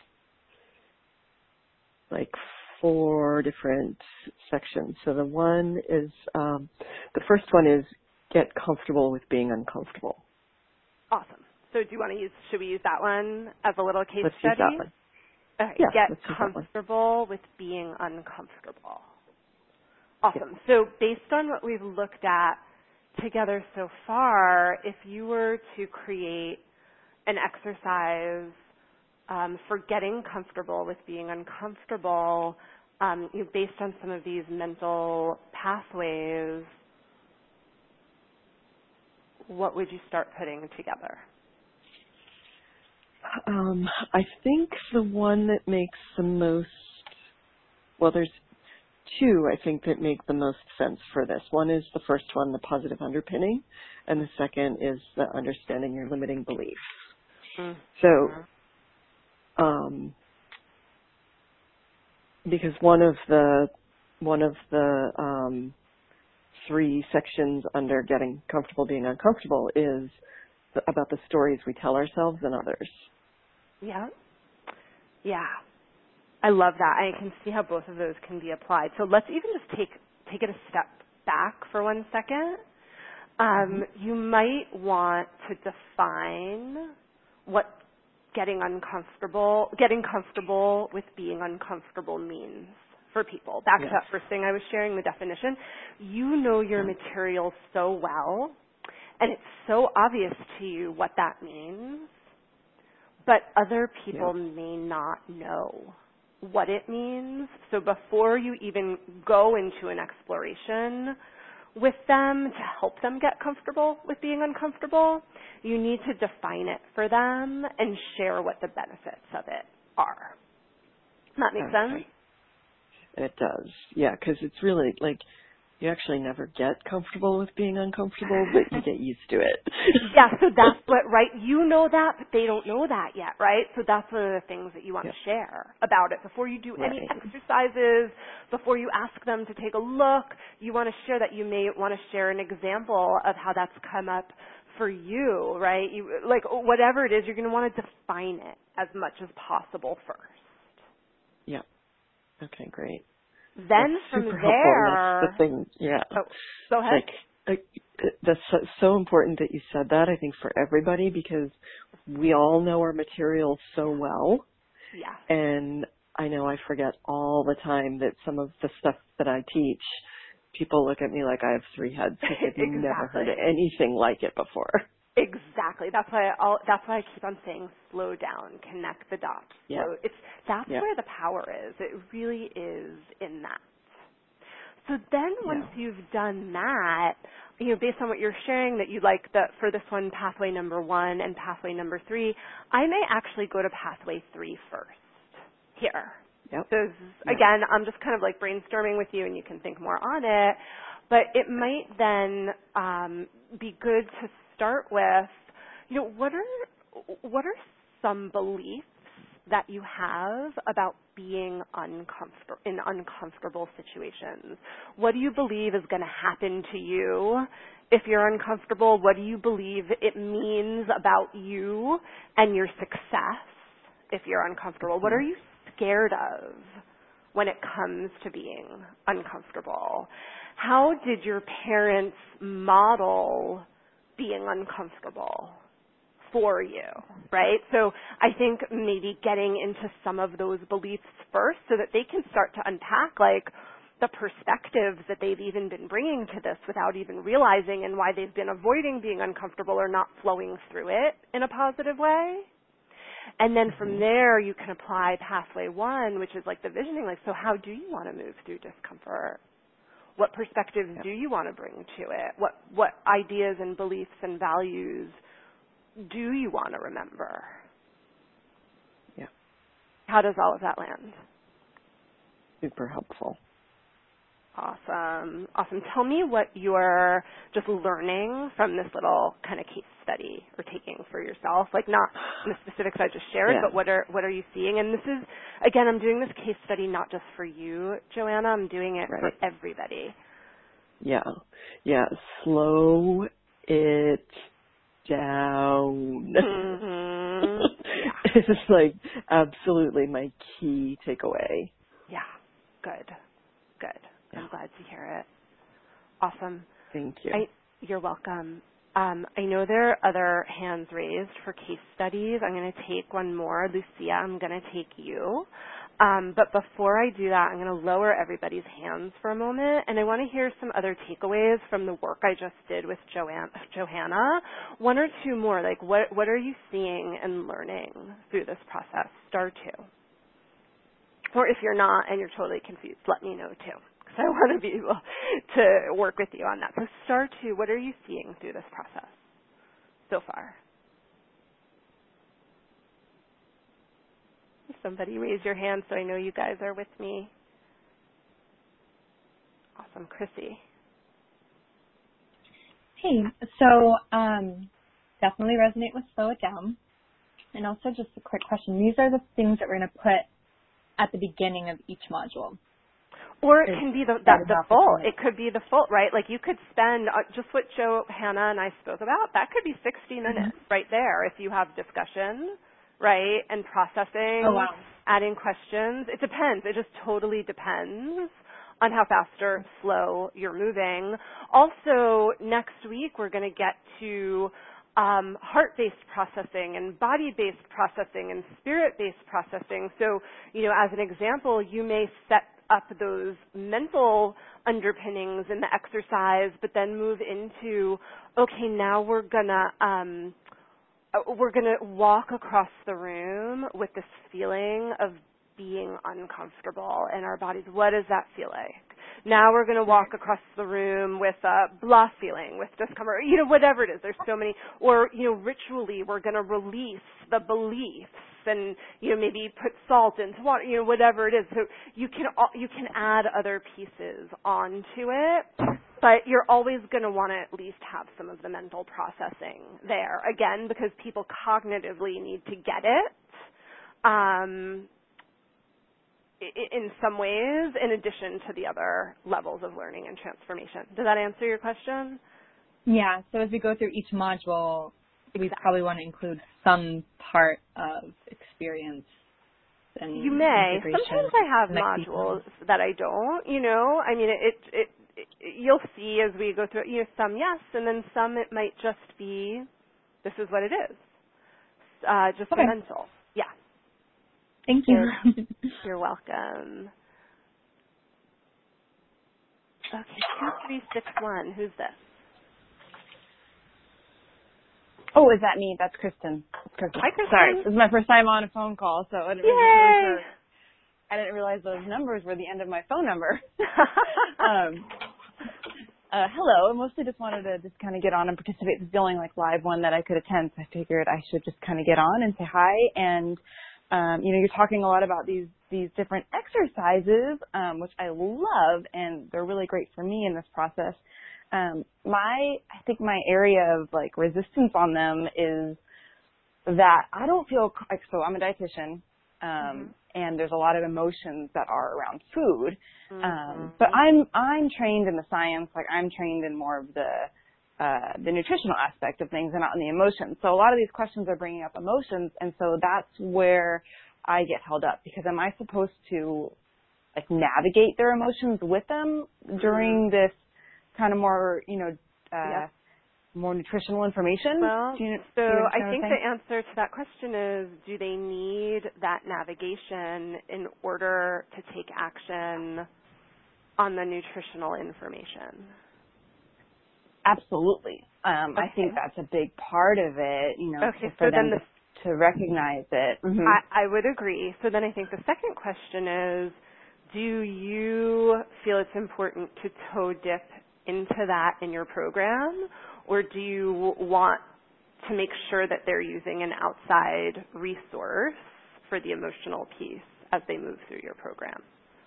like four different sections. So the one is, um, the first one is get comfortable with being uncomfortable. Awesome. So do you want to use, should we use that one as a little case let's study? Use that one. Okay, yeah, get comfortable with being uncomfortable. Awesome. Yeah. So based on what we've looked at together so far, if you were to create an exercise um, for getting comfortable with being uncomfortable, um, you know, based on some of these mental pathways, what would you start putting together? Um, I think the one that makes the most, well, there's two, I think, that make the most sense for this. One is the first one, the positive underpinning, and the second is the understanding your limiting beliefs. Mm-hmm. So, um, because one of the, one of the um, three sections under getting comfortable being uncomfortable is the, about the stories we tell ourselves and others. Yeah. Yeah. I love that. I can see how both of those can be applied. So let's even just take take it a step back for one second. Um, mm-hmm. You might want to define what getting uncomfortable, getting comfortable with being uncomfortable means for people. Back yes. to that first thing I was sharing, the definition. You know your material so well, and it's so obvious to you what that means. but other people Yeah. may not know what it means. So before you even go into an exploration with them to help them get comfortable with being uncomfortable, you need to define it for them and share what the benefits of it are. That makes Okay. sense? It does. Yeah, because it's really like you actually never get comfortable with being uncomfortable, but you get used to it. Yeah, so that's what, right? You know that, but they don't know that yet, right? So that's one of the things that you want Yep. to share about it. Before you do any Right. exercises, before you ask them to take a look, you want to share that. You may want to share an example of how that's come up for you, right? You, like whatever it is, you're going to want to define it as much as possible first. Yeah. Okay, great. Then That's from super there, helpful. And that's the thing. Yeah. oh, go ahead. Like, like that's so, so important that you said that. I think for everybody because we all know our material so well, Yeah. and I know I forget all the time that some of the stuff that I teach, people look at me like I have three heads because they've Exactly. never heard anything like it before. Exactly. That's why I'll, that's why I keep on saying slow down, connect the dots. Yeah. Slow. It's that's Yeah. where the power is. It really is in that. So then once Yeah. you've done that, you know, based on what you're sharing that you like the for this one pathway number one and pathway number three, I may actually go to pathway three first here. Yep. So Yep. again, I'm just kind of like brainstorming with you and you can think more on it. But it might then um, be good to start with, you know, what are what are some beliefs that you have about being uncomfortable in uncomfortable situations? What do you believe is going to happen to you if you're uncomfortable? What do you believe it means about you and your success if you're uncomfortable? What are you scared of when it comes to being uncomfortable? How did your parents model being uncomfortable for you, right? So I think maybe getting into some of those beliefs first so that they can start to unpack like the perspectives that they've even been bringing to this without even realizing and why they've been avoiding being uncomfortable or not flowing through it in a positive way. And then from there you can apply pathway one, which is like the visioning, like, so how do you want to move through discomfort? What perspectives Yep. do you want to bring to it? What what ideas and beliefs and values do you want to remember? Yeah. How does all of that land? Super helpful. Awesome. Awesome. Tell me what you're just learning from this little kind of case study or taking for yourself. Like not the specifics I just shared, Yeah. but what are what are you seeing? And this is, again, I'm doing this case study not just for you, Joanna. I'm doing it Right. for everybody. Yeah. Yeah. Slow it down. Mm-hmm. Yeah. It's like absolutely my key takeaway. Yeah. Good. Good. Yeah. I'm glad to hear it. Awesome. Thank you. I, you're welcome. Um, I know there are other hands raised for case studies. I'm going to take one more. Lucia, I'm going to take you. Um, but before I do that, I'm going to lower everybody's hands for a moment, and I want to hear some other takeaways from the work I just did with Joanne, Johanna. One or two more. Like, what what are you seeing and learning through this process? Star two. Or if you're not and you're totally confused, let me know too, because I want to be able to work with you on that. So star two, what are you seeing through this process so far? Somebody raise your hand so I know you guys are with me. Awesome. Chrissy. Hey, so um, definitely resonate with slow it down. And also just a quick question. These are the things that we're going to put at the beginning of each module. Or it can be the, that the, the full. It could be the full, right? Like you could spend, uh, just what Johanna and I spoke about, that could be sixty minutes mm-hmm. right there if you have discussion, right, and processing, oh, wow. adding questions. It depends. It just totally depends on how fast or slow you're moving. Also, next week we're going to get to um, heart-based processing and body-based processing and spirit-based processing. So, you know, as an example, you may set up those mental underpinnings in the exercise, but then move into, okay, now we're gonna um, we're going to walk across the room with this feeling of being uncomfortable in our bodies. What does that feel like? Now we're going to walk across the room with a blah feeling, with discomfort, you know, whatever it is. There's so many. Or, you know, ritually we're going to release the beliefs and, you know, maybe put salt into water, you know, whatever it is. So you can you can add other pieces onto it, but you're always going to want to at least have some of the mental processing there, again, because people cognitively need to get it. Um, in some ways, in addition to the other levels of learning and transformation. Does that answer your question? Yeah, so as we go through each module, exactly. we probably want to include some part of experience and You may. integration. Sometimes I have modules people. that I don't, you know. I mean, it, it, it, you'll see as we go through it, you know, some yes, and then some it might just be, this is what it is, uh, just okay. mental. Yeah. Thank you. You're welcome. Okay, two three six one. Who's this? Oh, is that me? That's Kristen. Kristen. Hi, Kristen. Sorry, this is my first time on a phone call, so I didn't, Yay! I didn't realize those numbers were the end of my phone number. um, uh, hello. I mostly just wanted to just kind of get on and participate. This is the only like live one that I could attend, so I figured I should just kind of get on and say hi. And um, you know, you're talking a lot about these these different exercises, um, which I love, and they're really great for me in this process. Um, my, I think my area of like resistance on them is that I don't feel like, so I'm a dietitian, um, mm-hmm. and there's a lot of emotions that are around food. Mm-hmm. Um, but I'm, I'm trained in the science, like I'm trained in more of the, uh, the nutritional aspect of things and not in the emotions. So a lot of these questions are bringing up emotions. And so that's where I get held up, because am I supposed to like navigate their emotions with them during this kind of more, you know, uh, yeah. more nutritional information? Well, do you, so do you I think the answer to that question is, do they need that navigation in order to take action on the nutritional information? Absolutely. Um, okay. I think that's a big part of it, you know, okay, for so them then the, to, to recognize it. Mm-hmm. I, I would agree. So then I think the second question is, do you feel it's important to toe dip into that in your program, or do you want to make sure that they're using an outside resource for the emotional piece as they move through your program?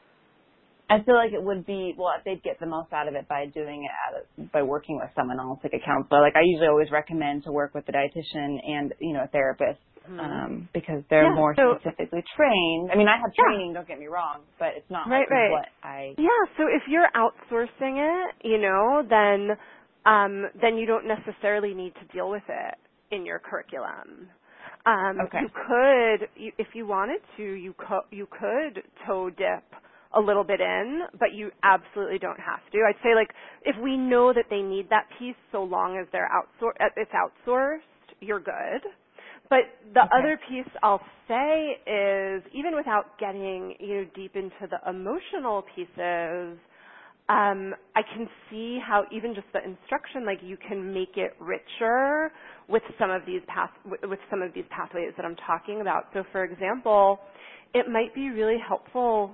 I feel like it would be, well, they'd get the most out of it by doing it at a, by working with someone else, like a counselor. Like I usually always recommend to work with a dietitian and, you know, a therapist, mm-hmm. um, because they're yeah, more so, specifically trained. I mean, I have training, yeah. don't get me wrong, but it's not right, like right. what I... Yeah, so if you're outsourcing it, you know, then um, then you don't necessarily need to deal with it in your curriculum. Um, okay. You could, you, if you wanted to, you, co- you could toe dip a little bit in, but you absolutely don't have to. I'd say, like, if we know that they need that piece, so long as they're outsour- it's outsourced, you're good. But the okay. other piece I'll say is, even without getting, you know, deep into the emotional pieces, um, I can see how even just the instruction, like, you can make it richer with some of these path with some of these pathways that I'm talking about. So, for example, it might be really helpful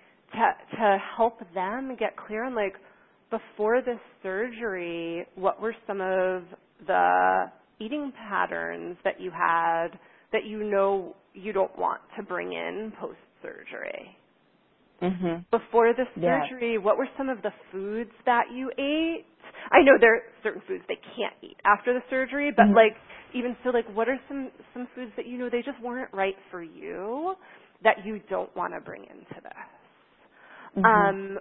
to to help them get clear on, like, before this surgery, what were some of the eating patterns that you had that you know you don't want to bring in post-surgery? Mm-hmm. Before the surgery, yeah. what were some of the foods that you ate? I know there are certain foods they can't eat after the surgery, but mm-hmm. like, even so, like, what are some, some foods that you know they just weren't right for you that you don't want to bring into this? Mm-hmm. Um,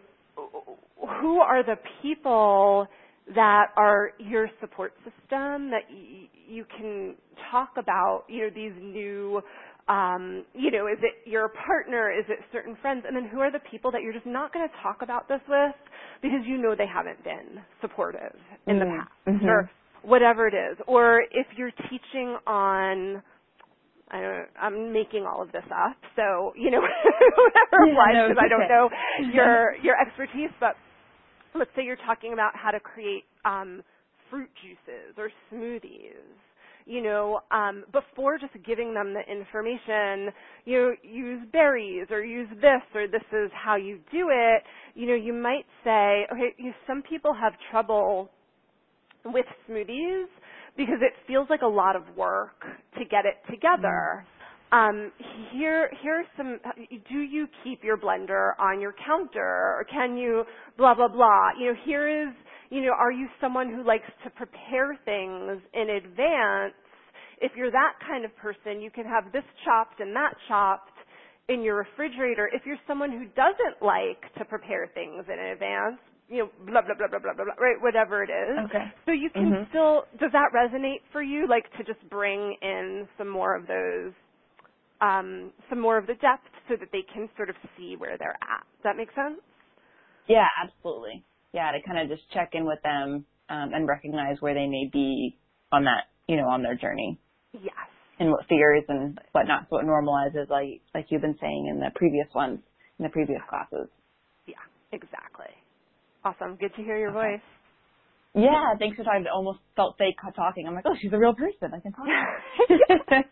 who are the people that are your support system that y- you can talk about, you know, these new, um, you know, is it your partner, is it certain friends, and then who are the people that you're just not going to talk about this with because you know they haven't been supportive in mm-hmm. the past, mm-hmm. or whatever it is. Or if you're teaching on, I don't, I'm making all of this up, so, you know, whatever yeah, applies, no, because I don't okay. know your your expertise, but let's say you're talking about how to create um, fruit juices or smoothies. you know, um, before just giving them the information, you know, use berries or use this or this is how you do it, you know, you might say, okay, you know, some people have trouble with smoothies because it feels like a lot of work to get it together. Um, here, here's some, do you keep your blender on your counter or can you blah, blah, blah. You know, here is, you know, are you someone who likes to prepare things in advance? If you're that kind of person, you can have this chopped and that chopped in your refrigerator. If you're someone who doesn't like to prepare things in advance, you know, blah, blah, blah, blah, blah, blah, blah, right, whatever it is. Okay. So you can mm-hmm. still, does that resonate for you, like to just bring in some more of those, um, some more of the depth so that they can sort of see where they're at? Does that make sense? Yeah, absolutely. Yeah, to kind of just check in with them um, and recognize where they may be on that, you know, on their journey. Yes. And what fears and whatnot, so it normalizes, like like you've been saying in the previous ones, in the previous classes. Yeah, exactly. Awesome. Good to hear your okay. voice. Yeah, thanks for talking. It almost felt fake talking. I'm like, oh, she's a real person. I can talk to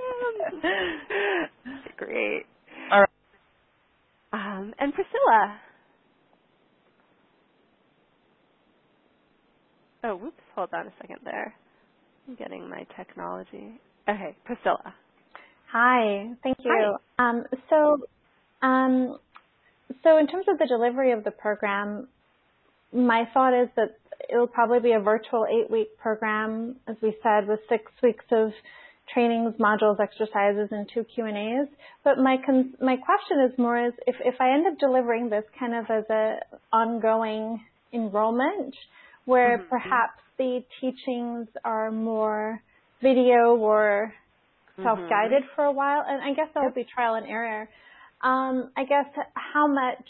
her. Great. All right. Um, and Priscilla. Oh, whoops. Hold on a second there. I'm getting my technology. Okay, Priscilla. Hi. Thank you. Hi. Um, so, um, so in terms of the delivery of the program, my thought is that it'll probably be a virtual eight-week program, as we said, with six weeks of trainings, modules, exercises, and two Q and A's. But my con- my question is more is if, if I end up delivering this kind of as a ongoing enrollment, where mm-hmm. perhaps the teachings are more video or self-guided mm-hmm. for a while, and I guess that will be trial and error. Um, I guess how much,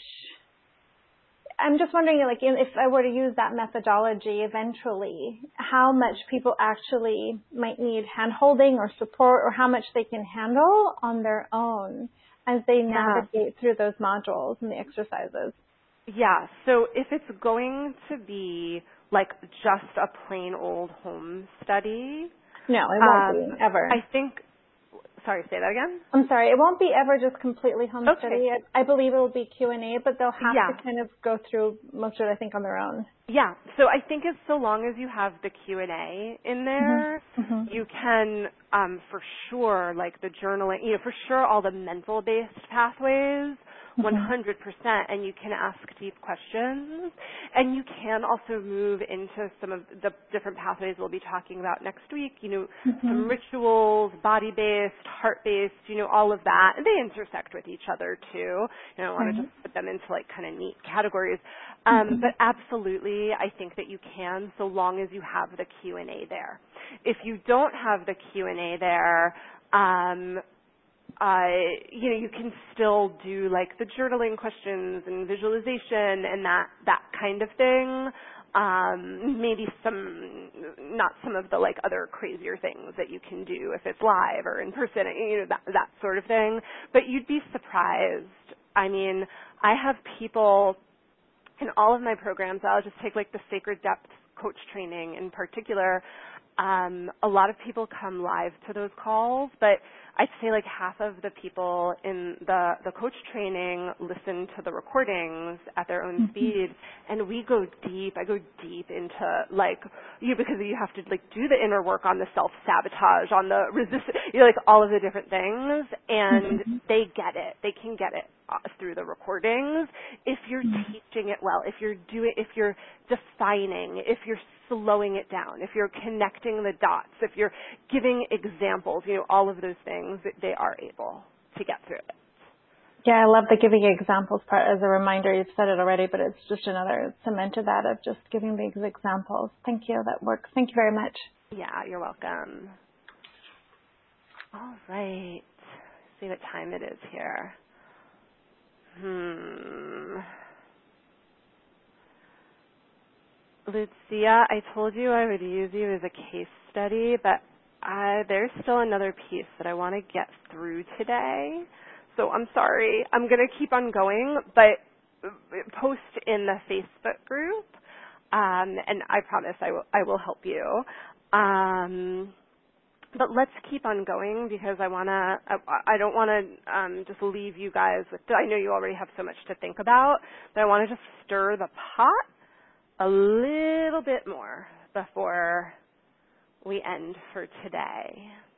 I'm just wondering, like, if I were to use that methodology eventually, how much people actually might need hand-holding or support, or how much they can handle on their own as they navigate yeah. through those modules and the exercises. Yeah, so if it's going to be like just a plain old home study. No, it won't um, be, ever. I think, sorry, say that again? I'm sorry, it won't be ever just completely home okay. study. I, I believe it will be Q and A, but they'll have yeah. to kind of go through most of it, I think, on their own. Yeah, so I think as so long as you have the Q and A in there, mm-hmm. you can, um, for sure, like the journaling, you know, for sure all the mental-based pathways, one hundred percent, and you can ask deep questions, and you can also move into some of the different pathways we'll be talking about next week, you know, mm-hmm. some rituals, body-based, heart-based, you know, all of that, and they intersect with each other too. You don't want right. to just put them into like kind of neat categories, um, mm-hmm. but absolutely, I think that you can, so long as you have the Q and A there. If you don't have the Q and A there, um, Uh, you know, you can still do like the journaling questions and visualization and that, that kind of thing. Um, maybe some, not some of the like other crazier things that you can do if it's live or in person, you know, that, that sort of thing. But you'd be surprised. I mean, I have people in all of my programs, I'll just take like the Sacred Depth coach training in particular. Um, a lot of people come live to those calls, but I'd say like half of the people in the, the coach training listen to the recordings at their own mm-hmm. speed, and we go deep. I go deep into like, you because you have to like do the inner work on the self-sabotage, on the resist, you know, like all of the different things, and mm-hmm. they get it. They can get it through the recordings if you're mm-hmm. teaching it well, if you're doing, if you're defining, if you're slowing it down, if you're connecting the dots, if you're giving examples, you know, all of those things, they are able to get through it. Yeah, I love the giving examples part as a reminder. You've said it already, but it's just another cement to that of just giving these examples. Thank you. That works. Thank you very much. Yeah, you're welcome. All right. See what time it is here. Hmm. Lucia, I told you I would use you as a case study, but I, there's still another piece that I want to get through today. So I'm sorry. I'm going to keep on going, but post in the Facebook group, um, and I promise I will, I will help you. Um, But let's keep on going because I want to, I, I don't want to um, just leave you guys with, I know you already have so much to think about, but I want to just stir the pot a little bit more before we end for today.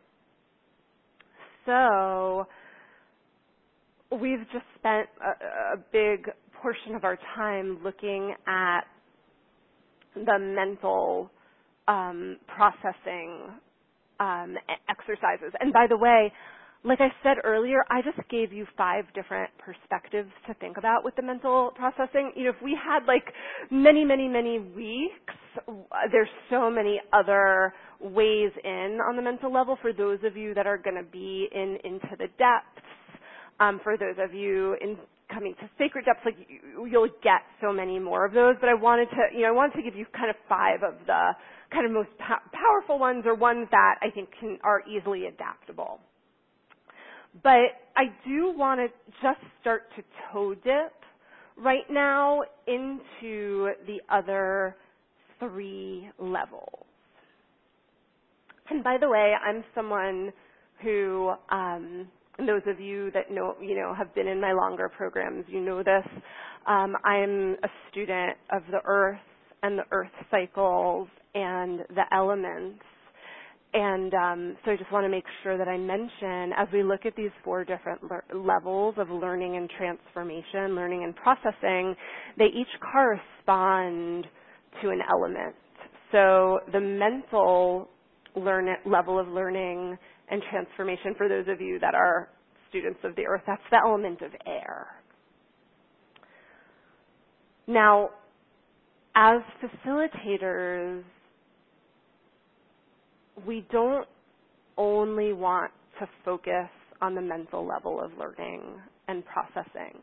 So we've just spent a, a big portion of our time looking at the mental um, processing um, exercises. And by the way, like I said earlier, I just gave you five different perspectives to think about with the mental processing. You know, if we had like many, many, many weeks, there's so many other ways in on the mental level for those of you that are going to be in into the depths. Um, for those of you in coming to sacred depths, like you, you'll get so many more of those. But I wanted to, you know, I wanted to give you kind of five of the kind of most po- powerful ones, or ones that I think can, are easily adaptable. But I do want to just start to toe dip right now into the other three levels. And by the way, I'm someone who, um, and those of you that know, you know, have been in my longer programs, you know this. Um, I'm a student of the earth and the earth cycles and the elements. And um, so I just want to make sure that I mention, as we look at these four different le- levels of learning and transformation, learning and processing, they each correspond to an element. So the mental learn level of learning and transformation, for those of you that are students of the earth, that's the element of air. Now, as facilitators, we don't only want to focus on the mental level of learning and processing.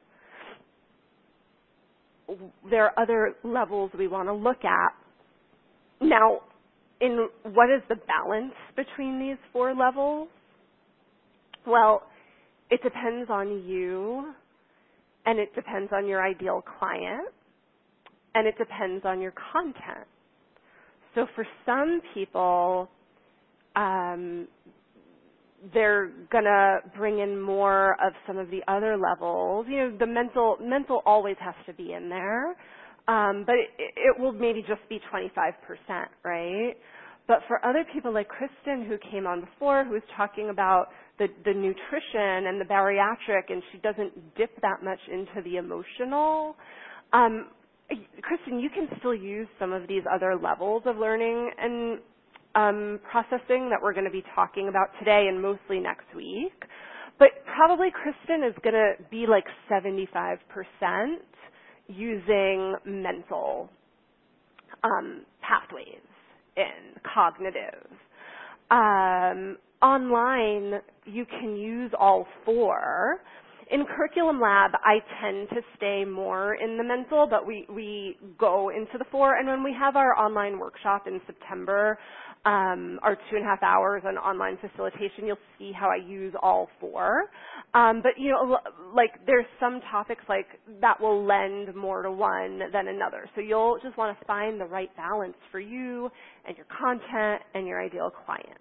There are other levels we want to look at. Now, in what is the balance between these four levels? Well, it depends on you, and it depends on your ideal client, and it depends on your content. So for some people, um, they're gonna bring in more of some of the other levels. You know, the mental mental always has to be in there, um, but it, it will maybe just be twenty-five percent, right? But for other people like Kristen, who came on before, who was talking about the, the nutrition and the bariatric, and she doesn't dip that much into the emotional. Um, Kristen, you can still use some of these other levels of learning and um, processing that we're going to be talking about today and mostly next week. But probably Kristen is going to be like seventy-five percent using mental um, pathways in cognitive. Um, online, you can use all four. In Curriculum Lab, I tend to stay more in the mental, but we, we go into the four. And when we have our online workshop in September, um, our two and a half hours on online facilitation, you'll see how I use all four. Um, but, you know, like there's some topics like that will lend more to one than another. So you'll just want to find the right balance for you and your content and your ideal client.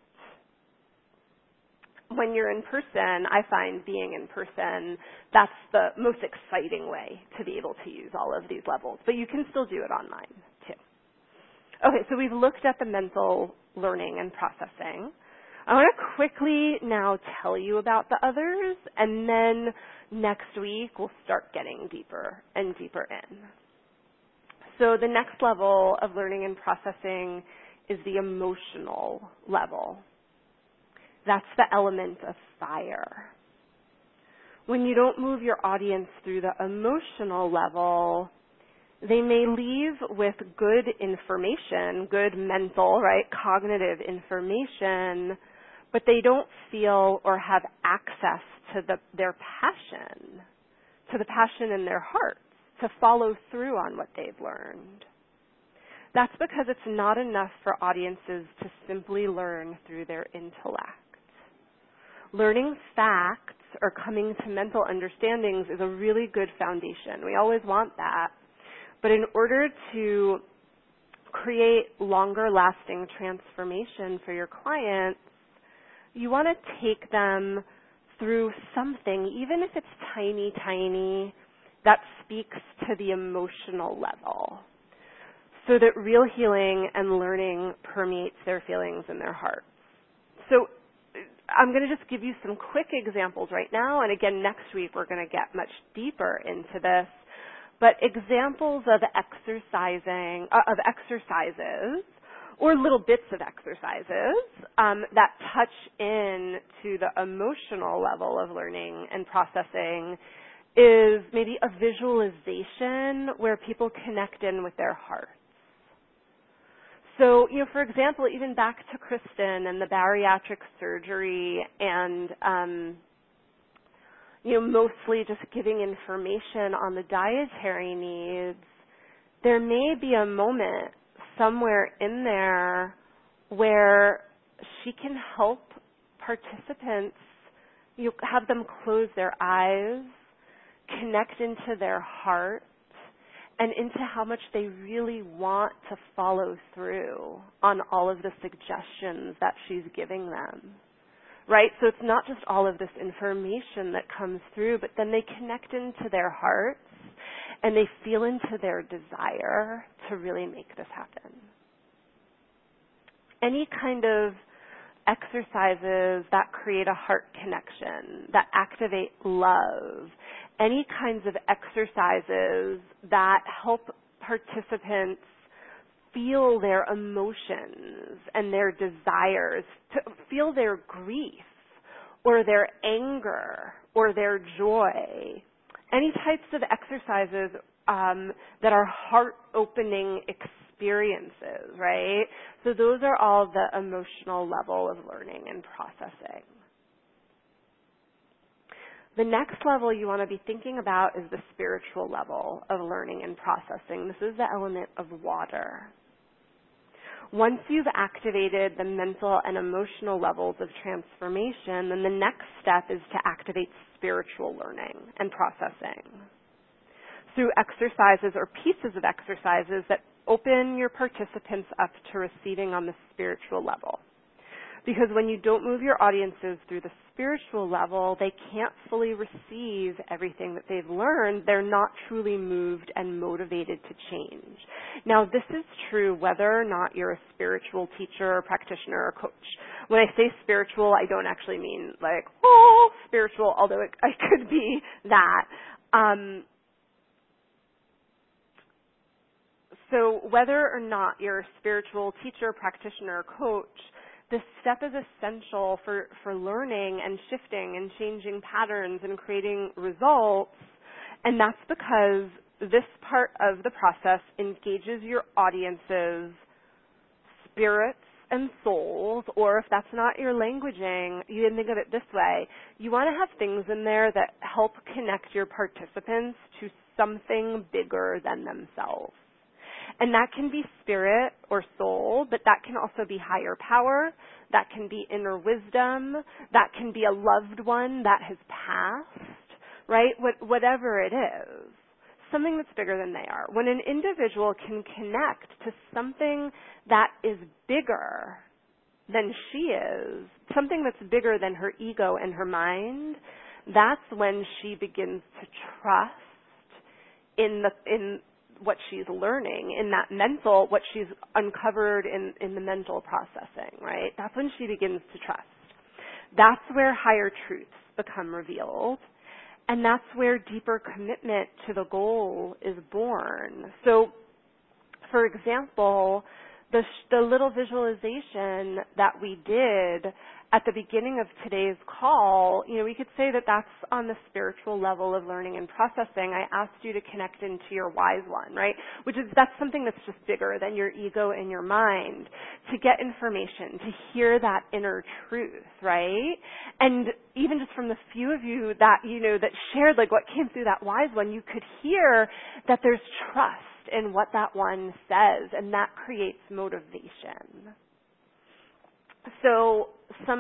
When you're in person, I find being in person, that's the most exciting way to be able to use all of these levels. But you can still do it online, too. Okay, so we've looked at the mental learning and processing. I want to quickly now tell you about the others, and then next week we'll start getting deeper and deeper in. So the next level of learning and processing is the emotional level. That's the element of fire. When you don't move your audience through the emotional level, they may leave with good information, good mental, right, cognitive information, but they don't feel or have access to the, their passion, to the passion in their hearts, to follow through on what they've learned. That's because it's not enough for audiences to simply learn through their intellect. Learning facts or coming to mental understandings is a really good foundation. We always want that. But in order to create longer lasting transformation for your clients, you want to take them through something, even if it's tiny, tiny, that speaks to the emotional level, so that real healing and learning permeates their feelings and their hearts. So I'm going to just give you some quick examples right now, and again, next week we're going to get much deeper into this. But examples of exercising, uh, of exercises, or little bits of exercises um, that touch in to the emotional level of learning and processing is maybe a visualization where people connect in with their hearts. So, you know, for example, even back to Kristen and the bariatric surgery and, um, you know, mostly just giving information on the dietary needs, there may be a moment somewhere in there where she can help participants, you have them close their eyes, connect into their heart, and into how much they really want to follow through on all of the suggestions that she's giving them. Right? So it's not just all of this information that comes through, but then they connect into their hearts and they feel into their desire to really make this happen. Any kind of exercises that create a heart connection, that activate love, any kinds of exercises that help participants feel their emotions and their desires, to feel their grief or their anger or their joy. Any types of exercises um, that are heart-opening experiences, right? So those are all the emotional level of learning and processing. The next level you want to be thinking about is the spiritual level of learning and processing. This is the element of water. Once you've activated the mental and emotional levels of transformation, then the next step is to activate spiritual learning and processing through exercises or pieces of exercises that open your participants up to receiving on the spiritual level. Because when you don't move your audiences through the spiritual level, they can't fully receive everything that they've learned. They're not truly moved and motivated to change. Now, this is true whether or not you're a spiritual teacher or practitioner or coach. When I say spiritual, I don't actually mean like, oh, spiritual, although it, it could be that. Um, so whether or not you're a spiritual teacher, practitioner, or coach, this step is essential for, for learning and shifting and changing patterns and creating results, and that's because this part of the process engages your audience's spirits and souls, or if that's not your languaging, you can think of it this way. You want to have things in there that help connect your participants to something bigger than themselves. And that can be spirit or soul, but that can also be higher power, that can be inner wisdom, that can be a loved one that has passed, right? What, whatever it is, something that's bigger than they are. When an individual can connect to something that is bigger than she is, something that's bigger than her ego and her mind, that's when she begins to trust in the in what she's learning, in that mental, what she's uncovered in, in the mental processing, right? That's when she begins to trust. That's where higher truths become revealed. And that's where deeper commitment to the goal is born. So, for example, the, the little visualization that we did at the beginning of today's call, you know, we could say that that's on the spiritual level of learning and processing. I asked you to connect into your wise one, right? Which is, that's something that's just bigger than your ego and your mind, to get information, to hear that inner truth, right? And even just from the few of you that, you know, that shared like what came through that wise one, you could hear that there's trust in what that one says, and that creates motivation. So some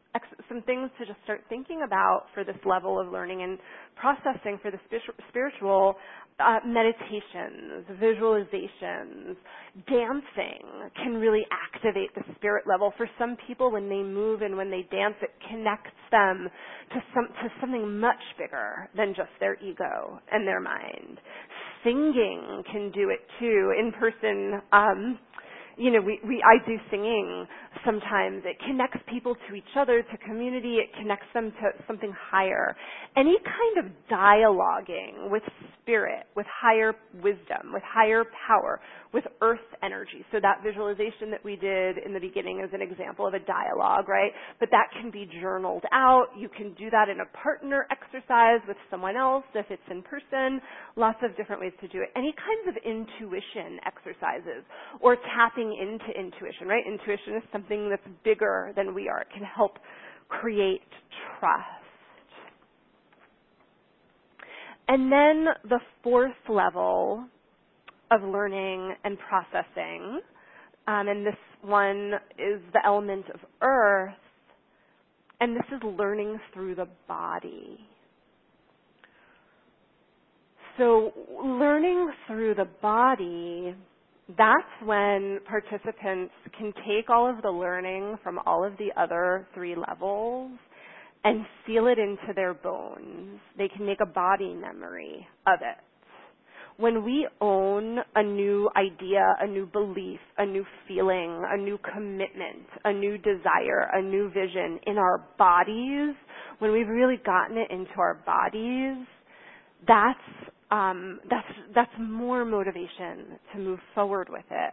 ex- some things to just start thinking about for this level of learning and processing for the spir- spiritual. Uh, meditations, visualizations, dancing can really activate the spirit level. For some people, when they move and when they dance, it connects them to some to something much bigger than just their ego and their mind. Singing can do it too. In person, um, you know, we, we I do singing sometimes. It connects people to each other, to community. It connects them to something higher. Any kind of dialoguing with spirit, with higher wisdom, with higher power, with earth energy. So that visualization that we did in the beginning is an example of a dialogue, right? But that can be journaled out. You can do that in a partner exercise with someone else if it's in person. Lots of different ways to do it. Any kinds of intuition exercises or tapping into intuition, right? Intuition is something that's bigger than we are. It can help create trust. And then the fourth level of learning and processing, um, and this one is the element of earth, and this is learning through the body. So learning through the body, that's when participants can take all of the learning from all of the other three levels and seal it into their bones. They can make a body memory of it. When we own a new idea, a new belief, a new feeling, a new commitment, a new desire, a new vision in our bodies, when we've really gotten it into our bodies, that's um, that's that's more motivation to move forward with it.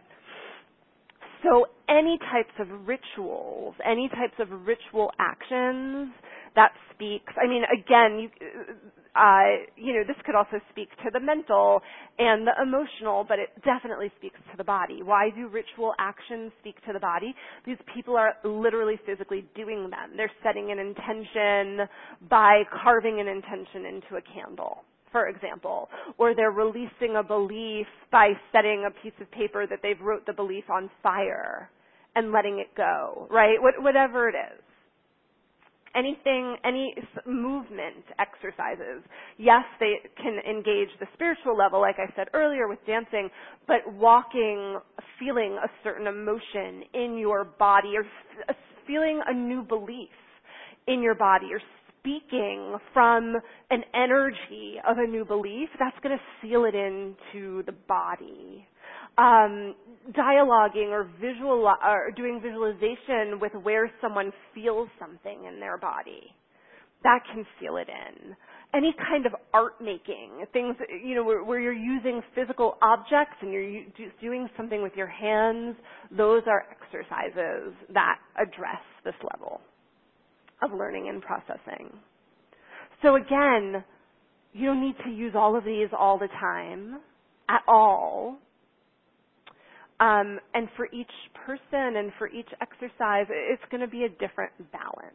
So any types of rituals, any types of ritual actions that speaks, I mean, again, you, uh, you know, this could also speak to the mental and the emotional, but it definitely speaks to the body. Why do ritual actions speak to the body? Because people are literally physically doing them. They're setting an intention by carving an intention into a candle, for example, or they're releasing a belief by setting a piece of paper that they've wrote the belief on fire and letting it go, right? What, whatever it is. Anything, any movement exercises. Yes, they can engage the spiritual level, like I said earlier with dancing, but walking, feeling a certain emotion in your body, or feeling a new belief in your body, or speaking from an energy of a new belief, that's going to seal it into the body. Um, dialoguing or visual or doing visualization with where someone feels something in their body, that can seal it in. Any kind of art making, things, you know, where, where you're using physical objects and you're doing something with your hands, those are exercises that address this level of learning and processing. So again, you don't need to use all of these all the time at all. Um, and for each person and for each exercise, it's going to be a different balance.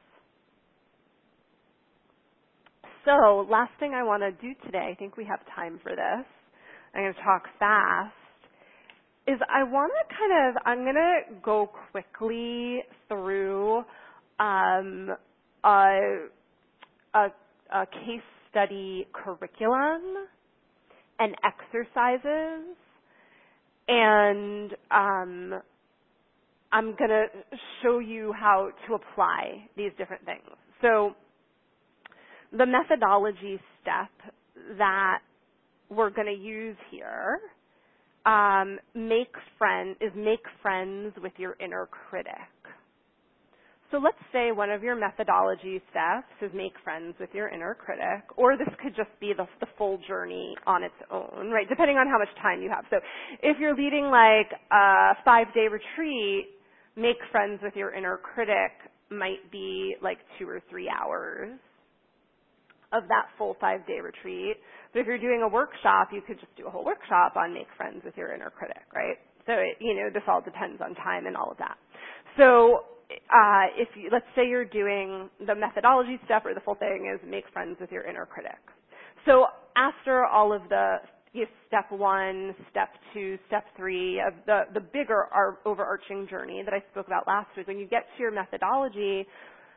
So last thing I want to do today, I think we have time for this, I'm going to talk fast, is I want to kind of, I'm going to go quickly through um, a, a, a case study curriculum and exercises. And um, I'm going to show you how to apply these different things. So the methodology step that we're going to use here um, make friend, is make friends with your inner critic. So let's say one of your methodology steps is make friends with your inner critic, or this could just be the, the full journey on its own, right, depending on how much time you have. So if you're leading like a five-day retreat, make friends with your inner critic might be like two or three hours of that full five-day retreat. But if you're doing a workshop, you could just do a whole workshop on make friends with your inner critic, right? So, it, you know, this all depends on time and all of that. So Uh, if you, let's say you're doing the methodology step, or the full thing is make friends with your inner critic. So after all of the you know, step one, step two, step three of the, the bigger our overarching journey that I spoke about last week, when you get to your methodology,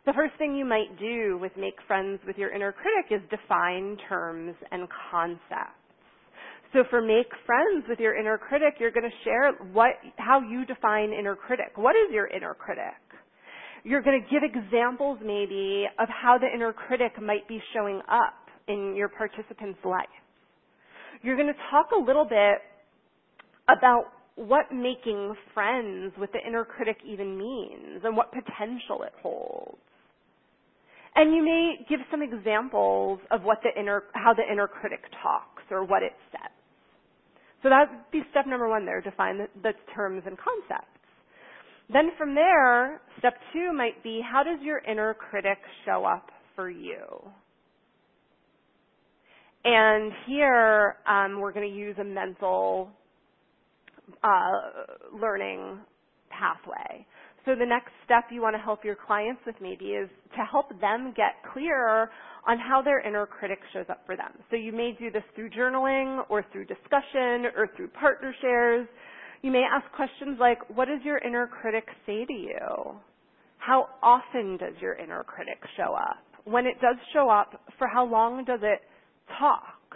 The first thing you might do with make friends with your inner critic is define terms and concepts. So for make friends with your inner critic, you're going to share what, how you define inner critic. What is your inner critic? You're going to give examples maybe of how the inner critic might be showing up in your participant's life. You're going to talk a little bit about what making friends with the inner critic even means and what potential it holds. And you may give some examples of what the inner, how the inner critic talks or what it says. So that would be step number one there, define the, the terms and concepts. Then from there, step two might be, how does your inner critic show up for you? And here, um, we're going to use a mental uh, learning pathway. So the next step you want to help your clients with maybe is to help them get clear on how their inner critic shows up for them. So you may do this through journaling or through discussion or through partner shares. You may ask questions like, what does your inner critic say to you? How often does your inner critic show up? When it does show up, for how long does it talk?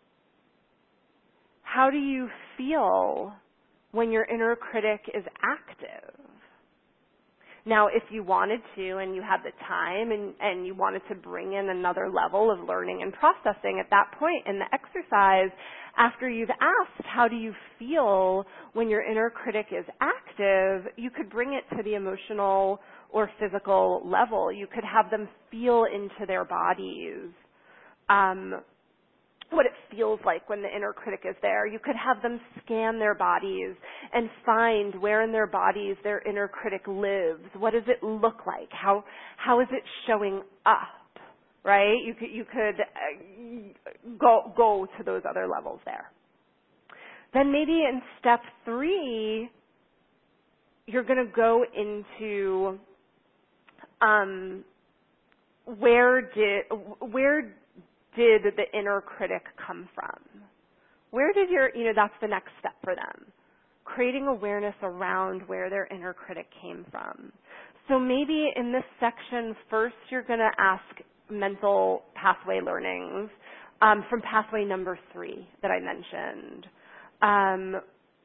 How do you feel when your inner critic is active? Now, if you wanted to and you had the time and, and you wanted to bring in another level of learning and processing at that point in the exercise, after you've asked, how do you feel when your inner critic is active, you could bring it to the emotional or physical level. You could have them feel into their bodies um, what it feels like when the inner critic is there. You could have them scan their bodies and find where in their bodies their inner critic lives. What does it look like? How how is it showing up? Right? You could you could uh, go go to those other levels there. Then maybe in step three, you're going to go into um, where did where did the inner critic come from? Where did your, you know, that's the next step for them. Creating awareness around where their inner critic came from. So maybe in this section, first you're going to ask mental pathway learnings um, from pathway number three that I mentioned. Um,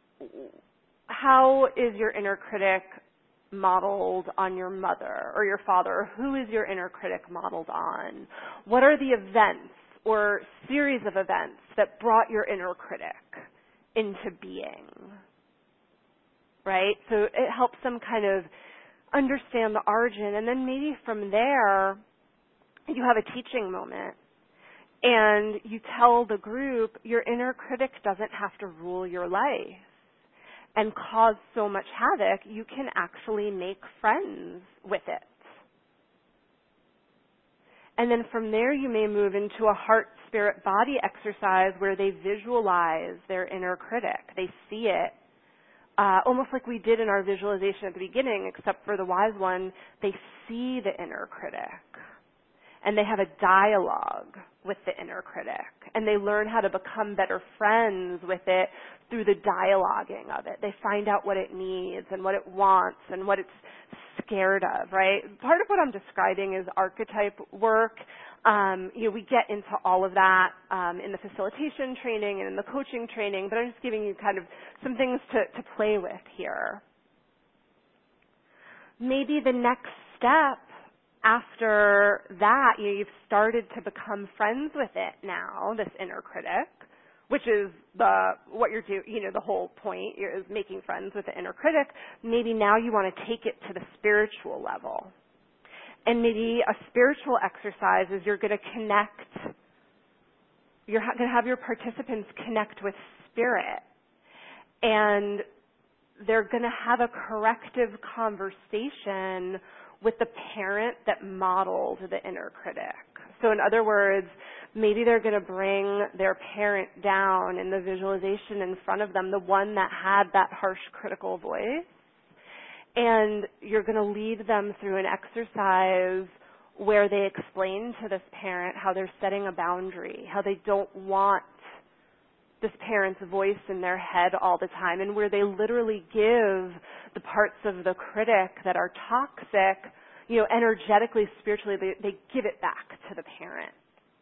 how is your inner critic modeled on your mother or your father? Or who is your inner critic modeled on? What are the events or series of events that brought your inner critic into being? Right? So it helps them kind of understand the origin, and then maybe from there you have a teaching moment and you tell the group your inner critic doesn't have to rule your life and cause so much havoc. You can actually make friends with it. And then from there you may move into a heart, spirit, body exercise where they visualize their inner critic. They see it, uh, almost like we did in our visualization at the beginning, except for the wise one, they see the inner critic. And they have a dialogue with the inner critic. And they learn how to become better friends with it through the dialoguing of it. They find out what it needs and what it wants and what it's scared of, right? Part of what I'm describing is archetype work. Um, you know, we get into all of that um, in the facilitation training and in the coaching training, but I'm just giving you kind of some things to, to play with here. Maybe the next step after that, you know, you've started to become friends with it now, this inner critic, which is the what you're doing, you know, the whole point is making friends with the inner critic. Maybe now you want to take it to the spiritual level. And maybe a spiritual exercise is you're going to connect, you're going to have your participants connect with spirit. And they're going to have a corrective conversation with the parent that modeled the inner critic. So in other words, maybe they're going to bring their parent down in the visualization in front of them, the one that had that harsh critical voice. And you're going to lead them through an exercise where they explain to this parent how they're setting a boundary, how they don't want this parent's voice in their head all the time, and where they literally give the parts of the critic that are toxic, you know, energetically, spiritually, they, they give it back to the parent.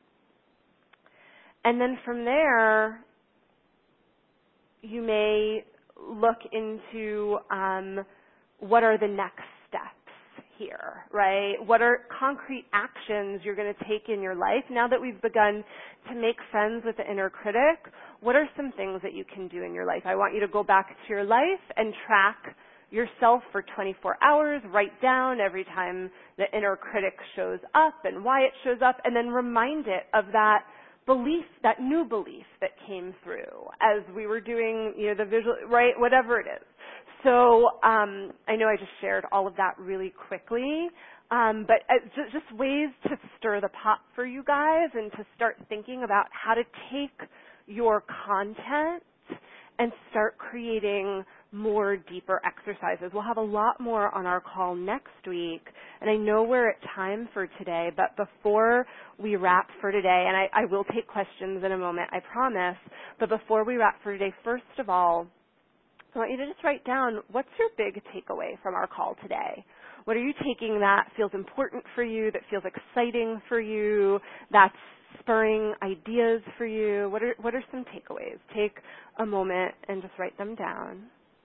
And then from there, you may look into um, what are the next steps here, right? What are concrete actions you're going to take in your life now that we've begun to make friends with the inner critic? What are some things that you can do in your life? I want you to go back to your life and track yourself for twenty-four hours, write down every time the inner critic shows up and why it shows up, and then remind it of that belief, that new belief that came through as we were doing, you know, the visual, right, whatever it is. So um, I know I just shared all of that really quickly, um, but uh, just, just ways to stir the pot for you guys and to start thinking about how to take your content and start creating more deeper exercises. We'll have a lot more on our call next week, and I know we're at time for today, but before we wrap for today, and I, I will take questions in a moment, I promise, but before we wrap for today, first of all, I want you to just write down, what's your big takeaway from our call today? What are you taking that feels important for you, that feels exciting for you, that's spurring ideas for you? What are, what are some takeaways? Take a moment and just write them down.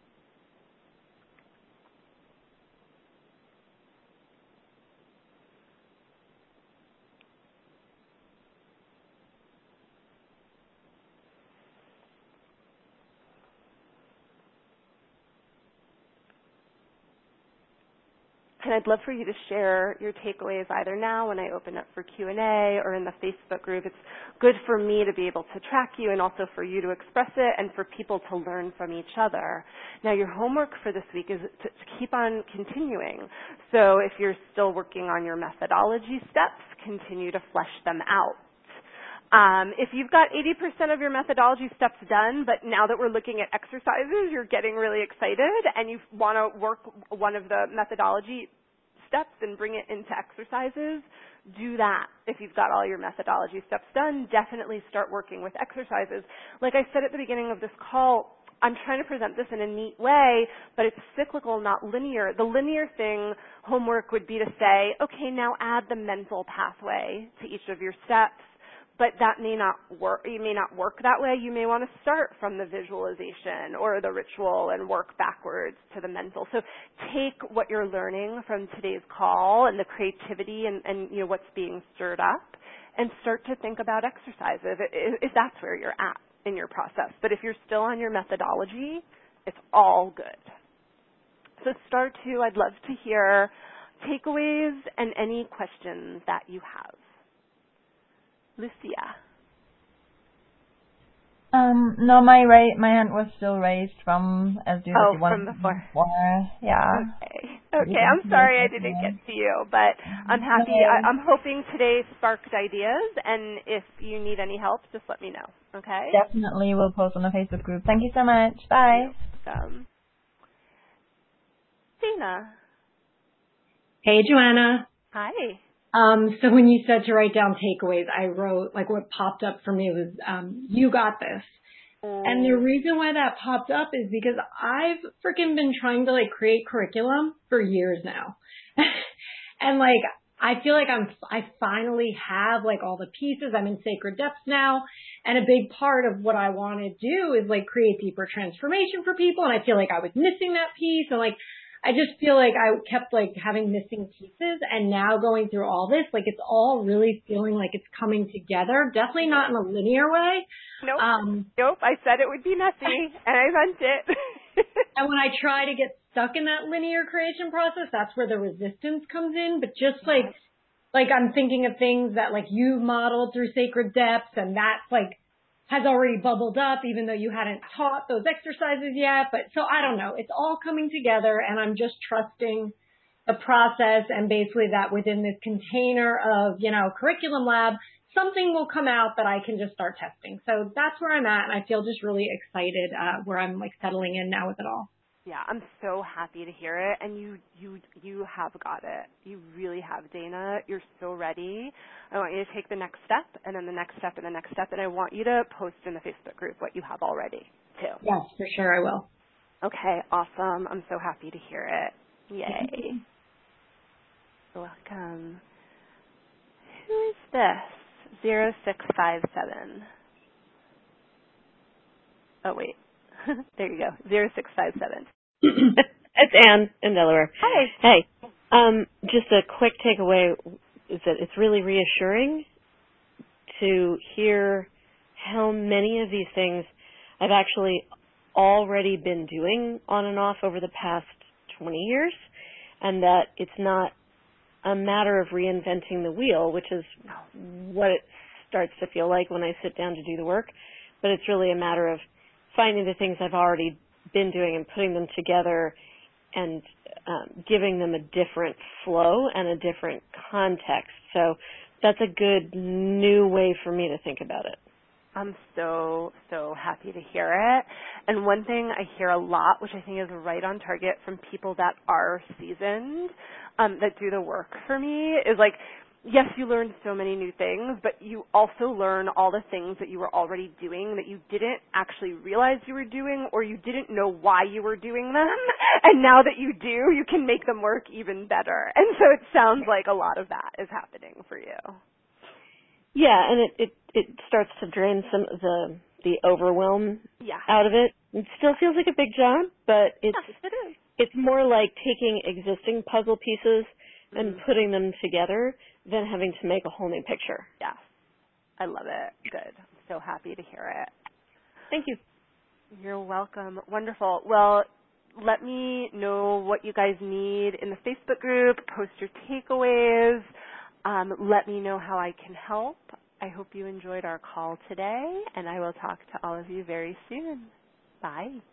And I'd love for you to share your takeaways either now when I open up for Q and A or in the Facebook group. It's good for me to be able to track you and also for you to express it and for people to learn from each other. Now, your homework for this week is to, to keep on continuing. So if you're still working on your methodology steps, continue to flesh them out. Um, if you've got eighty percent of your methodology steps done, but now that we're looking at exercises, you're getting really excited and you want to work one of the methodology steps and bring it into exercises, do that. If you've got all your methodology steps done, definitely start working with exercises. Like I said at the beginning of this call, I'm trying to present this in a neat way, but it's cyclical, not linear. The linear thing, homework would be to say, okay, now add the mental pathway to each of your steps. But that may not work. You may not work that way. You may want to start from the visualization or the ritual and work backwards to the mental. So take what you're learning from today's call and the creativity and, and you know what's being stirred up, and start to think about exercises if, if that's where you're at in your process. But if you're still on your methodology, it's all good. So star two, I'd love to hear takeaways and any questions that you have. Lucia. Um, no, my ra- my hand was still raised from as you oh, wanted from before. before. Yeah. Okay. Okay. I'm sorry I didn't get to you, but I'm happy. I, I'm hoping today sparked ideas, and if you need any help, just let me know. Okay. Definitely, we'll post on the Facebook group. Thank you so much. Bye. Um, Dana. Hey, Joanna. Hi. Um, so when you said to write down takeaways, I wrote, like what popped up for me was, um, you got this. Mm. And the reason why that popped up is because I've freaking been trying to like create curriculum for years now. And like, I feel like I'm, I finally have like all the pieces. I'm in Sacred Depths now. And a big part of what I want to do is like create deeper transformation for people. And I feel like I was missing that piece. And like, I just feel like I kept like having missing pieces, and now going through all this, like it's all really feeling like it's coming together. Definitely not in a linear way. Nope. Um, nope. I said it would be messy, and I meant it. And when I try to get stuck in that linear creation process, that's where the resistance comes in. But just like, like I'm thinking of things that like you've modeled through Sacred Depths, and that's like has already bubbled up, even though you hadn't taught those exercises yet. But so I don't know. It's all coming together, and I'm just trusting the process, and basically that within this container of, you know, Curriculum Lab, something will come out that I can just start testing. So that's where I'm at, and I feel just really excited uh, where I'm like settling in now with it all. Yeah, I'm so happy to hear it, and you you you have got it. You really have, Dana. You're so ready. I want you to take the next step, and then the next step, and the next step, and I want you to post in the Facebook group what you have already, too. Yes, for sure I will. Okay, awesome. I'm so happy to hear it. Yay. You're welcome. Who is this? Zero six five seven. Oh wait, there you go. Zero six five seven. It's Anne in Delaware. Hi. Hey, um, just a quick takeaway is that it's really reassuring to hear how many of these things I've actually already been doing on and off over the past twenty years, and that it's not a matter of reinventing the wheel, which is what it starts to feel like when I sit down to do the work, but it's really a matter of finding the things I've already been doing and putting them together and um, giving them a different flow and a different context. So that's a good new way for me to think about it. I'm so, so happy to hear it. And one thing I hear a lot, which I think is right on target from people that are seasoned, um, that do the work for me, is like, yes, you learn so many new things, but you also learn all the things that you were already doing that you didn't actually realize you were doing, or you didn't know why you were doing them. And now that you do, you can make them work even better. And so it sounds like a lot of that is happening for you. Yeah, and it, it, it starts to drain some of the the overwhelm yeah. out of it. It still feels like a big job, but it's yes, it is. It's more like taking existing puzzle pieces mm-hmm. and putting them together than having to make a whole new picture. Yes. I love it. Good. I'm so happy to hear it. Thank you. You're welcome. Wonderful. Well, let me know what you guys need in the Facebook group. Post your takeaways. Um, let me know how I can help. I hope you enjoyed our call today, and I will talk to all of you very soon. Bye.